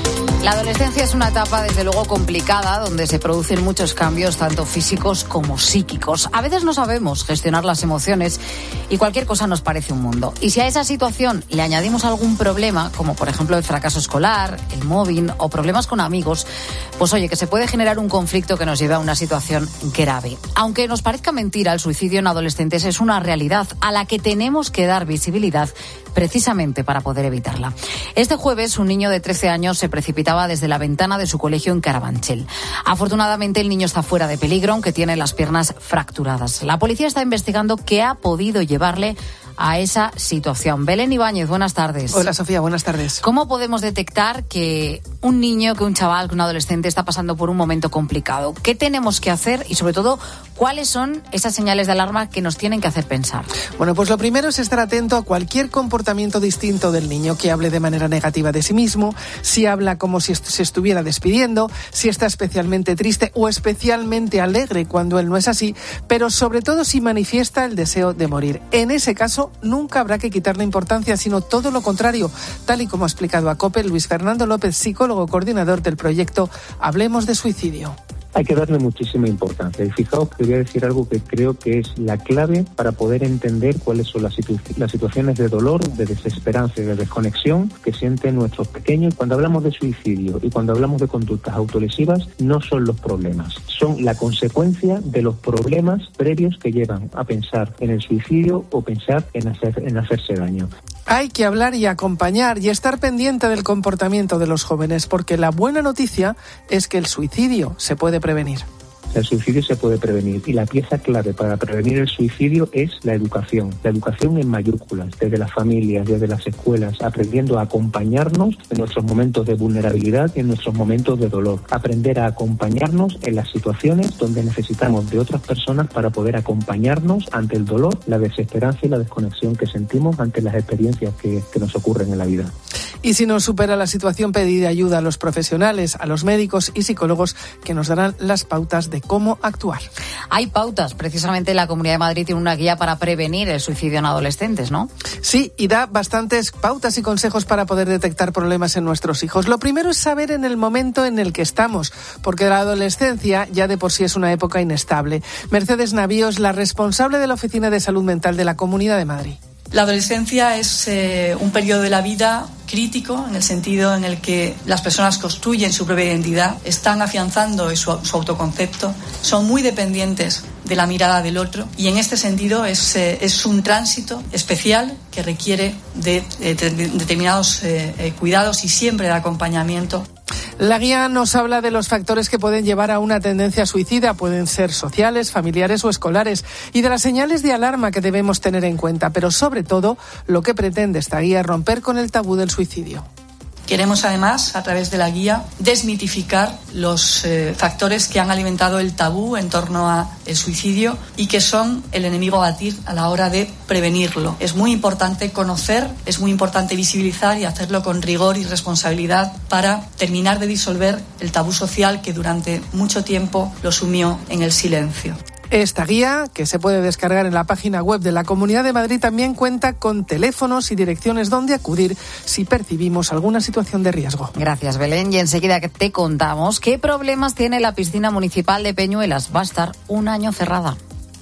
La adolescencia es una etapa, desde luego, complicada, donde se producen muchos cambios, tanto físicos como psíquicos. A veces no sabemos gestionar las emociones y cualquier cosa nos parece un mundo. Y si a esa situación le añadimos algún problema, como por ejemplo el fracaso escolar, el mobbing o problemas con amigos, pues oye, que se puede generar un conflicto que nos lleve a una situación grave. Aunque nos parezca mentira, el suicidio en adolescentes es una realidad a la que tenemos que dar visibilidad precisamente para poder evitarla. Este jueves, un niño de trece años se precipitaba desde la ventana de su colegio en Carabanchel. Afortunadamente, el niño está fuera de peligro, aunque tiene las piernas fracturadas. La policía está investigando qué ha podido llevarle a esa situación. Belén Ibáñez, buenas tardes. Hola, Sofía, buenas tardes. ¿Cómo podemos detectar que un niño, que un chaval, que un adolescente está pasando por un momento complicado? ¿Qué tenemos que hacer? Y sobre todo, ¿cuáles son esas señales de alarma que nos tienen que hacer pensar? Bueno, pues lo primero es estar atento a cualquier comportamiento distinto del niño, que hable de manera negativa de sí mismo, si habla como si se estuviera despidiendo, si está especialmente triste o especialmente alegre cuando él no es así, pero sobre todo si manifiesta el deseo de morir. En ese caso, nunca habrá que quitarle importancia, sino todo lo contrario, tal y como ha explicado a COPE Luis Fernando López, psicólogo coordinador del proyecto Hablemos de Suicidio. Hay que darle muchísima importancia. Y fijaos que voy a decir algo que creo que es la clave para poder entender cuáles son las, situ- las situaciones de dolor, de desesperanza y de desconexión que sienten nuestros pequeños. Cuando hablamos de suicidio y cuando hablamos de conductas autolesivas, no son los problemas, son la consecuencia de los problemas previos que llevan a pensar en el suicidio o pensar en, hacer, en hacerse daño. Hay que hablar y acompañar y estar pendiente del comportamiento de los jóvenes, porque la buena noticia es que el suicidio se puede prevenir. El suicidio se puede prevenir y la pieza clave para prevenir el suicidio es la educación. La educación en mayúsculas, desde las familias, desde las escuelas, aprendiendo a acompañarnos en nuestros momentos de vulnerabilidad y en nuestros momentos de dolor. Aprender a acompañarnos en las situaciones donde necesitamos de otras personas para poder acompañarnos ante el dolor, la desesperanza y la desconexión que sentimos ante las experiencias que, que nos ocurren en la vida. Y si nos supera la situación, pedir ayuda a los profesionales, a los médicos y psicólogos que nos darán las pautas de cómo actuar. Hay pautas. Precisamente la Comunidad de Madrid tiene una guía para prevenir el suicidio en adolescentes, ¿no? Sí, y da bastantes pautas y consejos para poder detectar problemas en nuestros hijos. Lo primero es saber en el momento en el que estamos, porque la adolescencia ya de por sí es una época inestable. Mercedes Navío es la responsable de la Oficina de Salud Mental de la Comunidad de Madrid. La adolescencia es eh, un periodo de la vida crítico, en el sentido en el que las personas construyen su propia identidad, están afianzando su, su autoconcepto, son muy dependientes de la mirada del otro, y en este sentido es, eh, es un tránsito especial que requiere de, de, de determinados eh, eh, cuidados y siempre de acompañamiento. La guía nos habla de los factores que pueden llevar a una tendencia suicida, pueden ser sociales, familiares o escolares, y de las señales de alarma que debemos tener en cuenta, pero sobre todo lo que pretende esta guía es romper con el tabú del suicidio. Queremos además, a través de la guía, desmitificar los eh, factores que han alimentado el tabú en torno al suicidio y que son el enemigo a batir a la hora de prevenirlo. Es muy importante conocer, es muy importante visibilizar y hacerlo con rigor y responsabilidad para terminar de disolver el tabú social que durante mucho tiempo lo sumió en el silencio. Esta guía, que se puede descargar en la página web de la Comunidad de Madrid, también cuenta con teléfonos y direcciones donde acudir si percibimos alguna situación de riesgo. Gracias, Belén. Y enseguida que te contamos qué problemas tiene la piscina municipal de Peñuelas. Va a estar un año cerrada.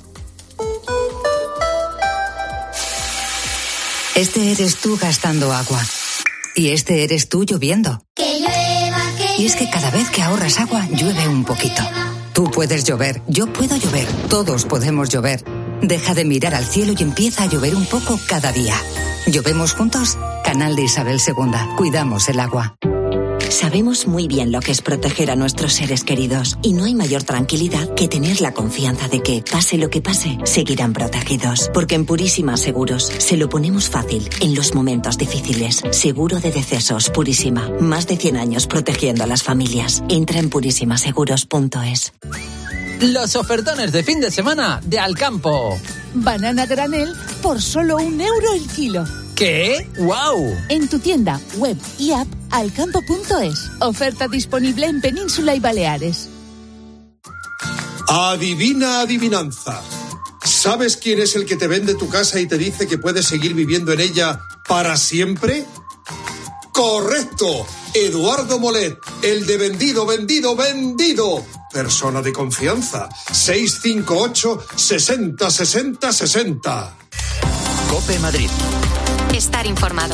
Este eres tú gastando agua. Y este eres tú lloviendo. Que llueva, que y es que cada vez que ahorras agua, llueve un poquito. Tú puedes llover, yo puedo llover, todos podemos llover. Deja de mirar al cielo y empieza a llover un poco cada día. ¿Llovemos juntos? Canal de Isabel segunda. Cuidamos el agua. Sabemos muy bien lo que es proteger a nuestros seres queridos y no hay mayor tranquilidad que tener la confianza de que, pase lo que pase, seguirán protegidos. Porque en Purísima Seguros se lo ponemos fácil en los momentos difíciles. Seguro de decesos Purísima. Más de cien años protegiendo a las familias. Entra en purísima seguros punto es. Los ofertones de fin de semana de Alcampo. Banana granel por solo un euro el kilo. ¿Qué? ¡Guau! En tu tienda, web y app alcampo punto es. Oferta disponible en Península y Baleares. Adivina adivinanza. ¿Sabes quién es el que te vende tu casa y te dice que puedes seguir viviendo en ella para siempre? ¡Correcto! Eduardo Molet. El de vendido, vendido, vendido. Persona de confianza. seis cinco ocho, sesenta, sesenta, sesenta. COPE Madrid. Estar informado.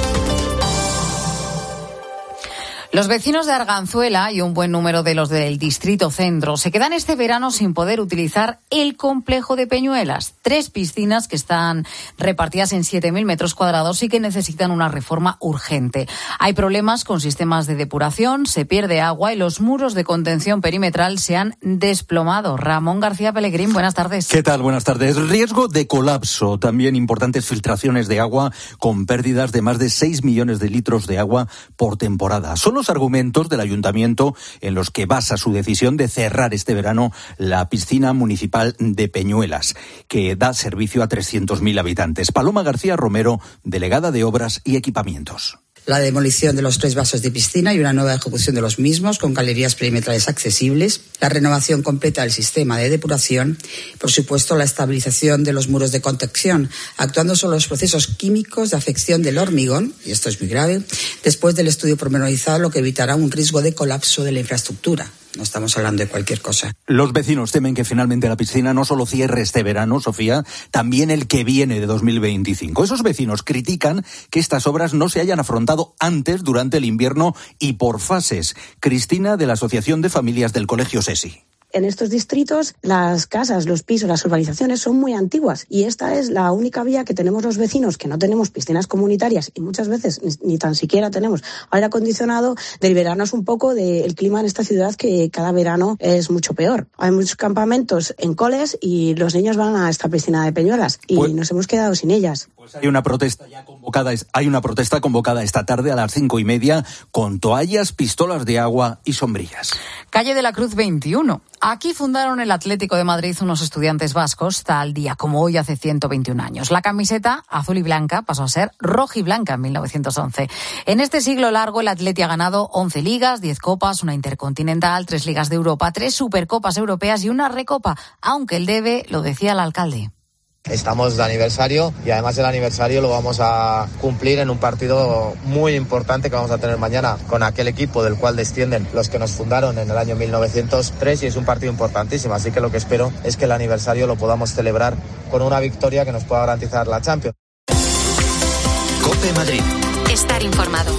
Los vecinos de Arganzuela y un buen número de los del Distrito Centro se quedan este verano sin poder utilizar el complejo de Peñuelas. Tres piscinas que están repartidas en siete mil metros cuadrados y que necesitan una reforma urgente. Hay problemas con sistemas de depuración, se pierde agua y los muros de contención perimetral se han desplomado. Ramón García Pellegrín, buenas tardes. ¿Qué tal? Buenas tardes. Riesgo de colapso. También importantes filtraciones de agua con pérdidas de más de seis millones de litros de agua por temporada. Son los argumentos del ayuntamiento en los que basa su decisión de cerrar este verano la piscina municipal de Peñuelas, que da servicio a trescientos mil habitantes. Paloma García Romero, delegada de Obras y Equipamientos. La demolición de los tres vasos de piscina y una nueva ejecución de los mismos con galerías perimetrales accesibles, la renovación completa del sistema de depuración, por supuesto la estabilización de los muros de contención, actuando sobre los procesos químicos de afección del hormigón, y esto es muy grave, después del estudio pormenorizado, lo que evitará un riesgo de colapso de la infraestructura. No estamos hablando de cualquier cosa. Los vecinos temen que finalmente la piscina no solo cierre este verano, Sofía, también el que viene de dos mil veinticinco. Esos vecinos critican que estas obras no se hayan afrontado antes, durante el invierno y por fases. Cristina, de la Asociación de Familias del Colegio SESI. En estos distritos, las casas, los pisos, las urbanizaciones son muy antiguas y esta es la única vía que tenemos los vecinos, que no tenemos piscinas comunitarias y muchas veces ni, ni tan siquiera tenemos aire acondicionado, de liberarnos un poco del clima en esta ciudad, que cada verano es mucho peor. Hay muchos campamentos en coles y los niños van a esta piscina de Peñuelas y pues, nos hemos quedado sin ellas. Pues hay una protesta ya convocada, hay una protesta convocada esta tarde a las cinco y media con toallas, pistolas de agua y sombrillas. Calle de la Cruz veintiuno. Aquí fundaron el Atlético de Madrid unos estudiantes vascos, tal día como hoy hace ciento veintiún años. La camiseta azul y blanca pasó a ser roja y blanca en mil novecientos once. En este siglo largo, el Atleti ha ganado once ligas, diez copas, una intercontinental, tres ligas de Europa, tres supercopas europeas y una recopa, aunque el debe lo decía el alcalde. Estamos de aniversario y además el aniversario lo vamos a cumplir en un partido muy importante que vamos a tener mañana con aquel equipo del cual descienden los que nos fundaron en el año mil novecientos tres, y es un partido importantísimo, así que lo que espero es que el aniversario lo podamos celebrar con una victoria que nos pueda garantizar la Champions. COPE Madrid. Estar informado.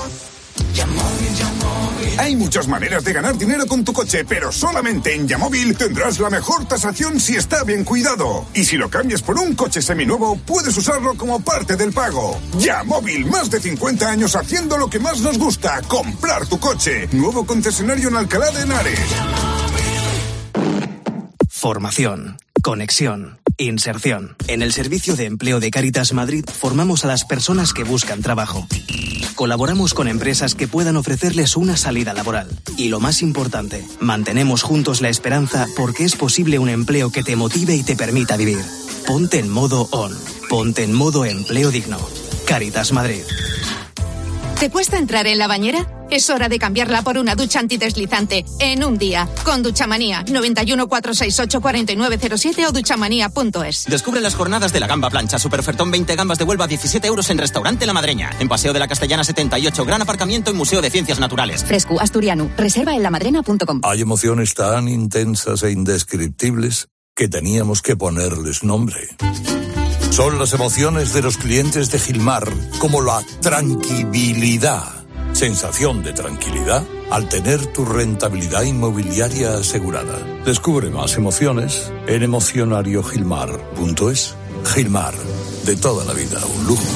Hay muchas maneras de ganar dinero con tu coche, pero solamente en Yamóvil tendrás la mejor tasación si está bien cuidado. Y si lo cambias por un coche seminuevo, puedes usarlo como parte del pago. Yamóvil, más de cincuenta años haciendo lo que más nos gusta, comprar tu coche. Nuevo concesionario en Alcalá de Henares. Formación, conexión, inserción. En el Servicio de Empleo de Cáritas Madrid formamos a las personas que buscan trabajo. Colaboramos con empresas que puedan ofrecerles una salida laboral. Y lo más importante, mantenemos juntos la esperanza porque es posible un empleo que te motive y te permita vivir. Ponte en modo on. Ponte en modo empleo digno. Cáritas Madrid. ¿Te cuesta entrar en la bañera? Es hora de cambiarla por una ducha antideslizante en un día. Con Duchamanía, noventa y uno, cuatrocientos sesenta y ocho, cuarenta y nueve cero siete o duchamanía punto es. Descubre las jornadas de la gamba plancha. Superofertón veinte gambas de Huelva, diecisiete euros en Restaurante La Madreña. En Paseo de la Castellana setenta y ocho, gran aparcamiento y Museo de Ciencias Naturales. Fresco, asturiano. Reserva en lamadrena punto com. Hay emociones tan intensas e indescriptibles que teníamos que ponerles nombre. Son las emociones de los clientes de Gilmar, como la tranquilidad. Sensación de tranquilidad al tener tu rentabilidad inmobiliaria asegurada. Descubre más emociones en emocionario gilmar punto es. Gilmar, de toda la vida, un lujo.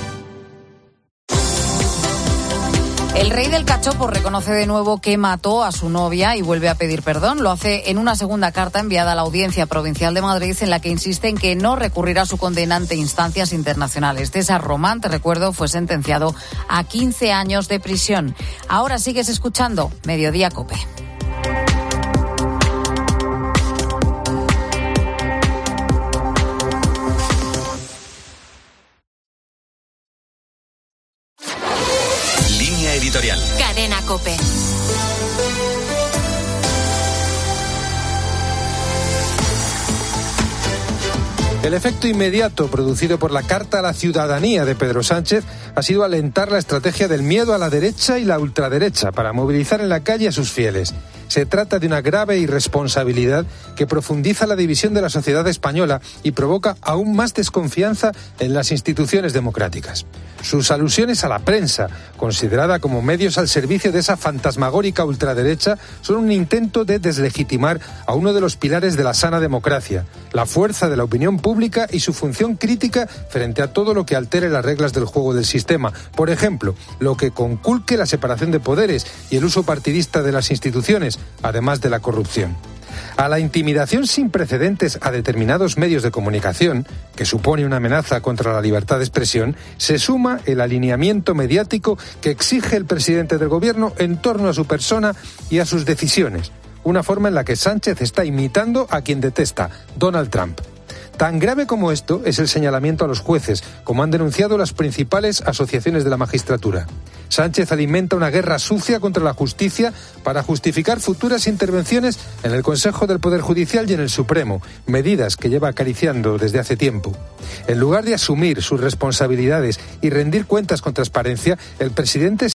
El rey del cachopo reconoce de nuevo que mató a su novia y vuelve a pedir perdón. Lo hace en una segunda carta enviada a la Audiencia Provincial de Madrid, en la que insiste en que no recurrirá su condena ante instancias internacionales. César Román, te recuerdo, fue sentenciado a quince años de prisión. Ahora sigues escuchando Mediodía COPE. Editorial. Cadena COPE. El efecto inmediato producido por la Carta a la Ciudadanía de Pedro Sánchez ha sido alentar la estrategia del miedo a la derecha y la ultraderecha para movilizar en la calle a sus fieles. Se trata de una grave irresponsabilidad que profundiza la división de la sociedad española y provoca aún más desconfianza en las instituciones democráticas. Sus alusiones a la prensa, considerada como medios al servicio de esa fantasmagórica ultraderecha, son un intento de deslegitimar a uno de los pilares de la sana democracia, la fuerza de la opinión pública y su función crítica frente a todo lo que altere las reglas del juego del sistema. Por ejemplo, lo que conculque la separación de poderes y el uso partidista de las instituciones, además de la corrupción. A la intimidación sin precedentes a determinados medios de comunicación, que supone una amenaza contra la libertad de expresión, se suma el alineamiento mediático que exige el presidente del gobierno en torno a su persona y a sus decisiones, una forma en la que Sánchez está imitando a quien detesta, Donald Trump. Tan grave como esto es el señalamiento a los jueces, como han denunciado las principales asociaciones de la magistratura. Sánchez alimenta una guerra sucia contra la justicia para justificar futuras intervenciones en el Consejo del Poder Judicial y en el Supremo, medidas que lleva acariciando desde hace tiempo. En lugar de asumir sus responsabilidades y rendir cuentas con transparencia, el presidente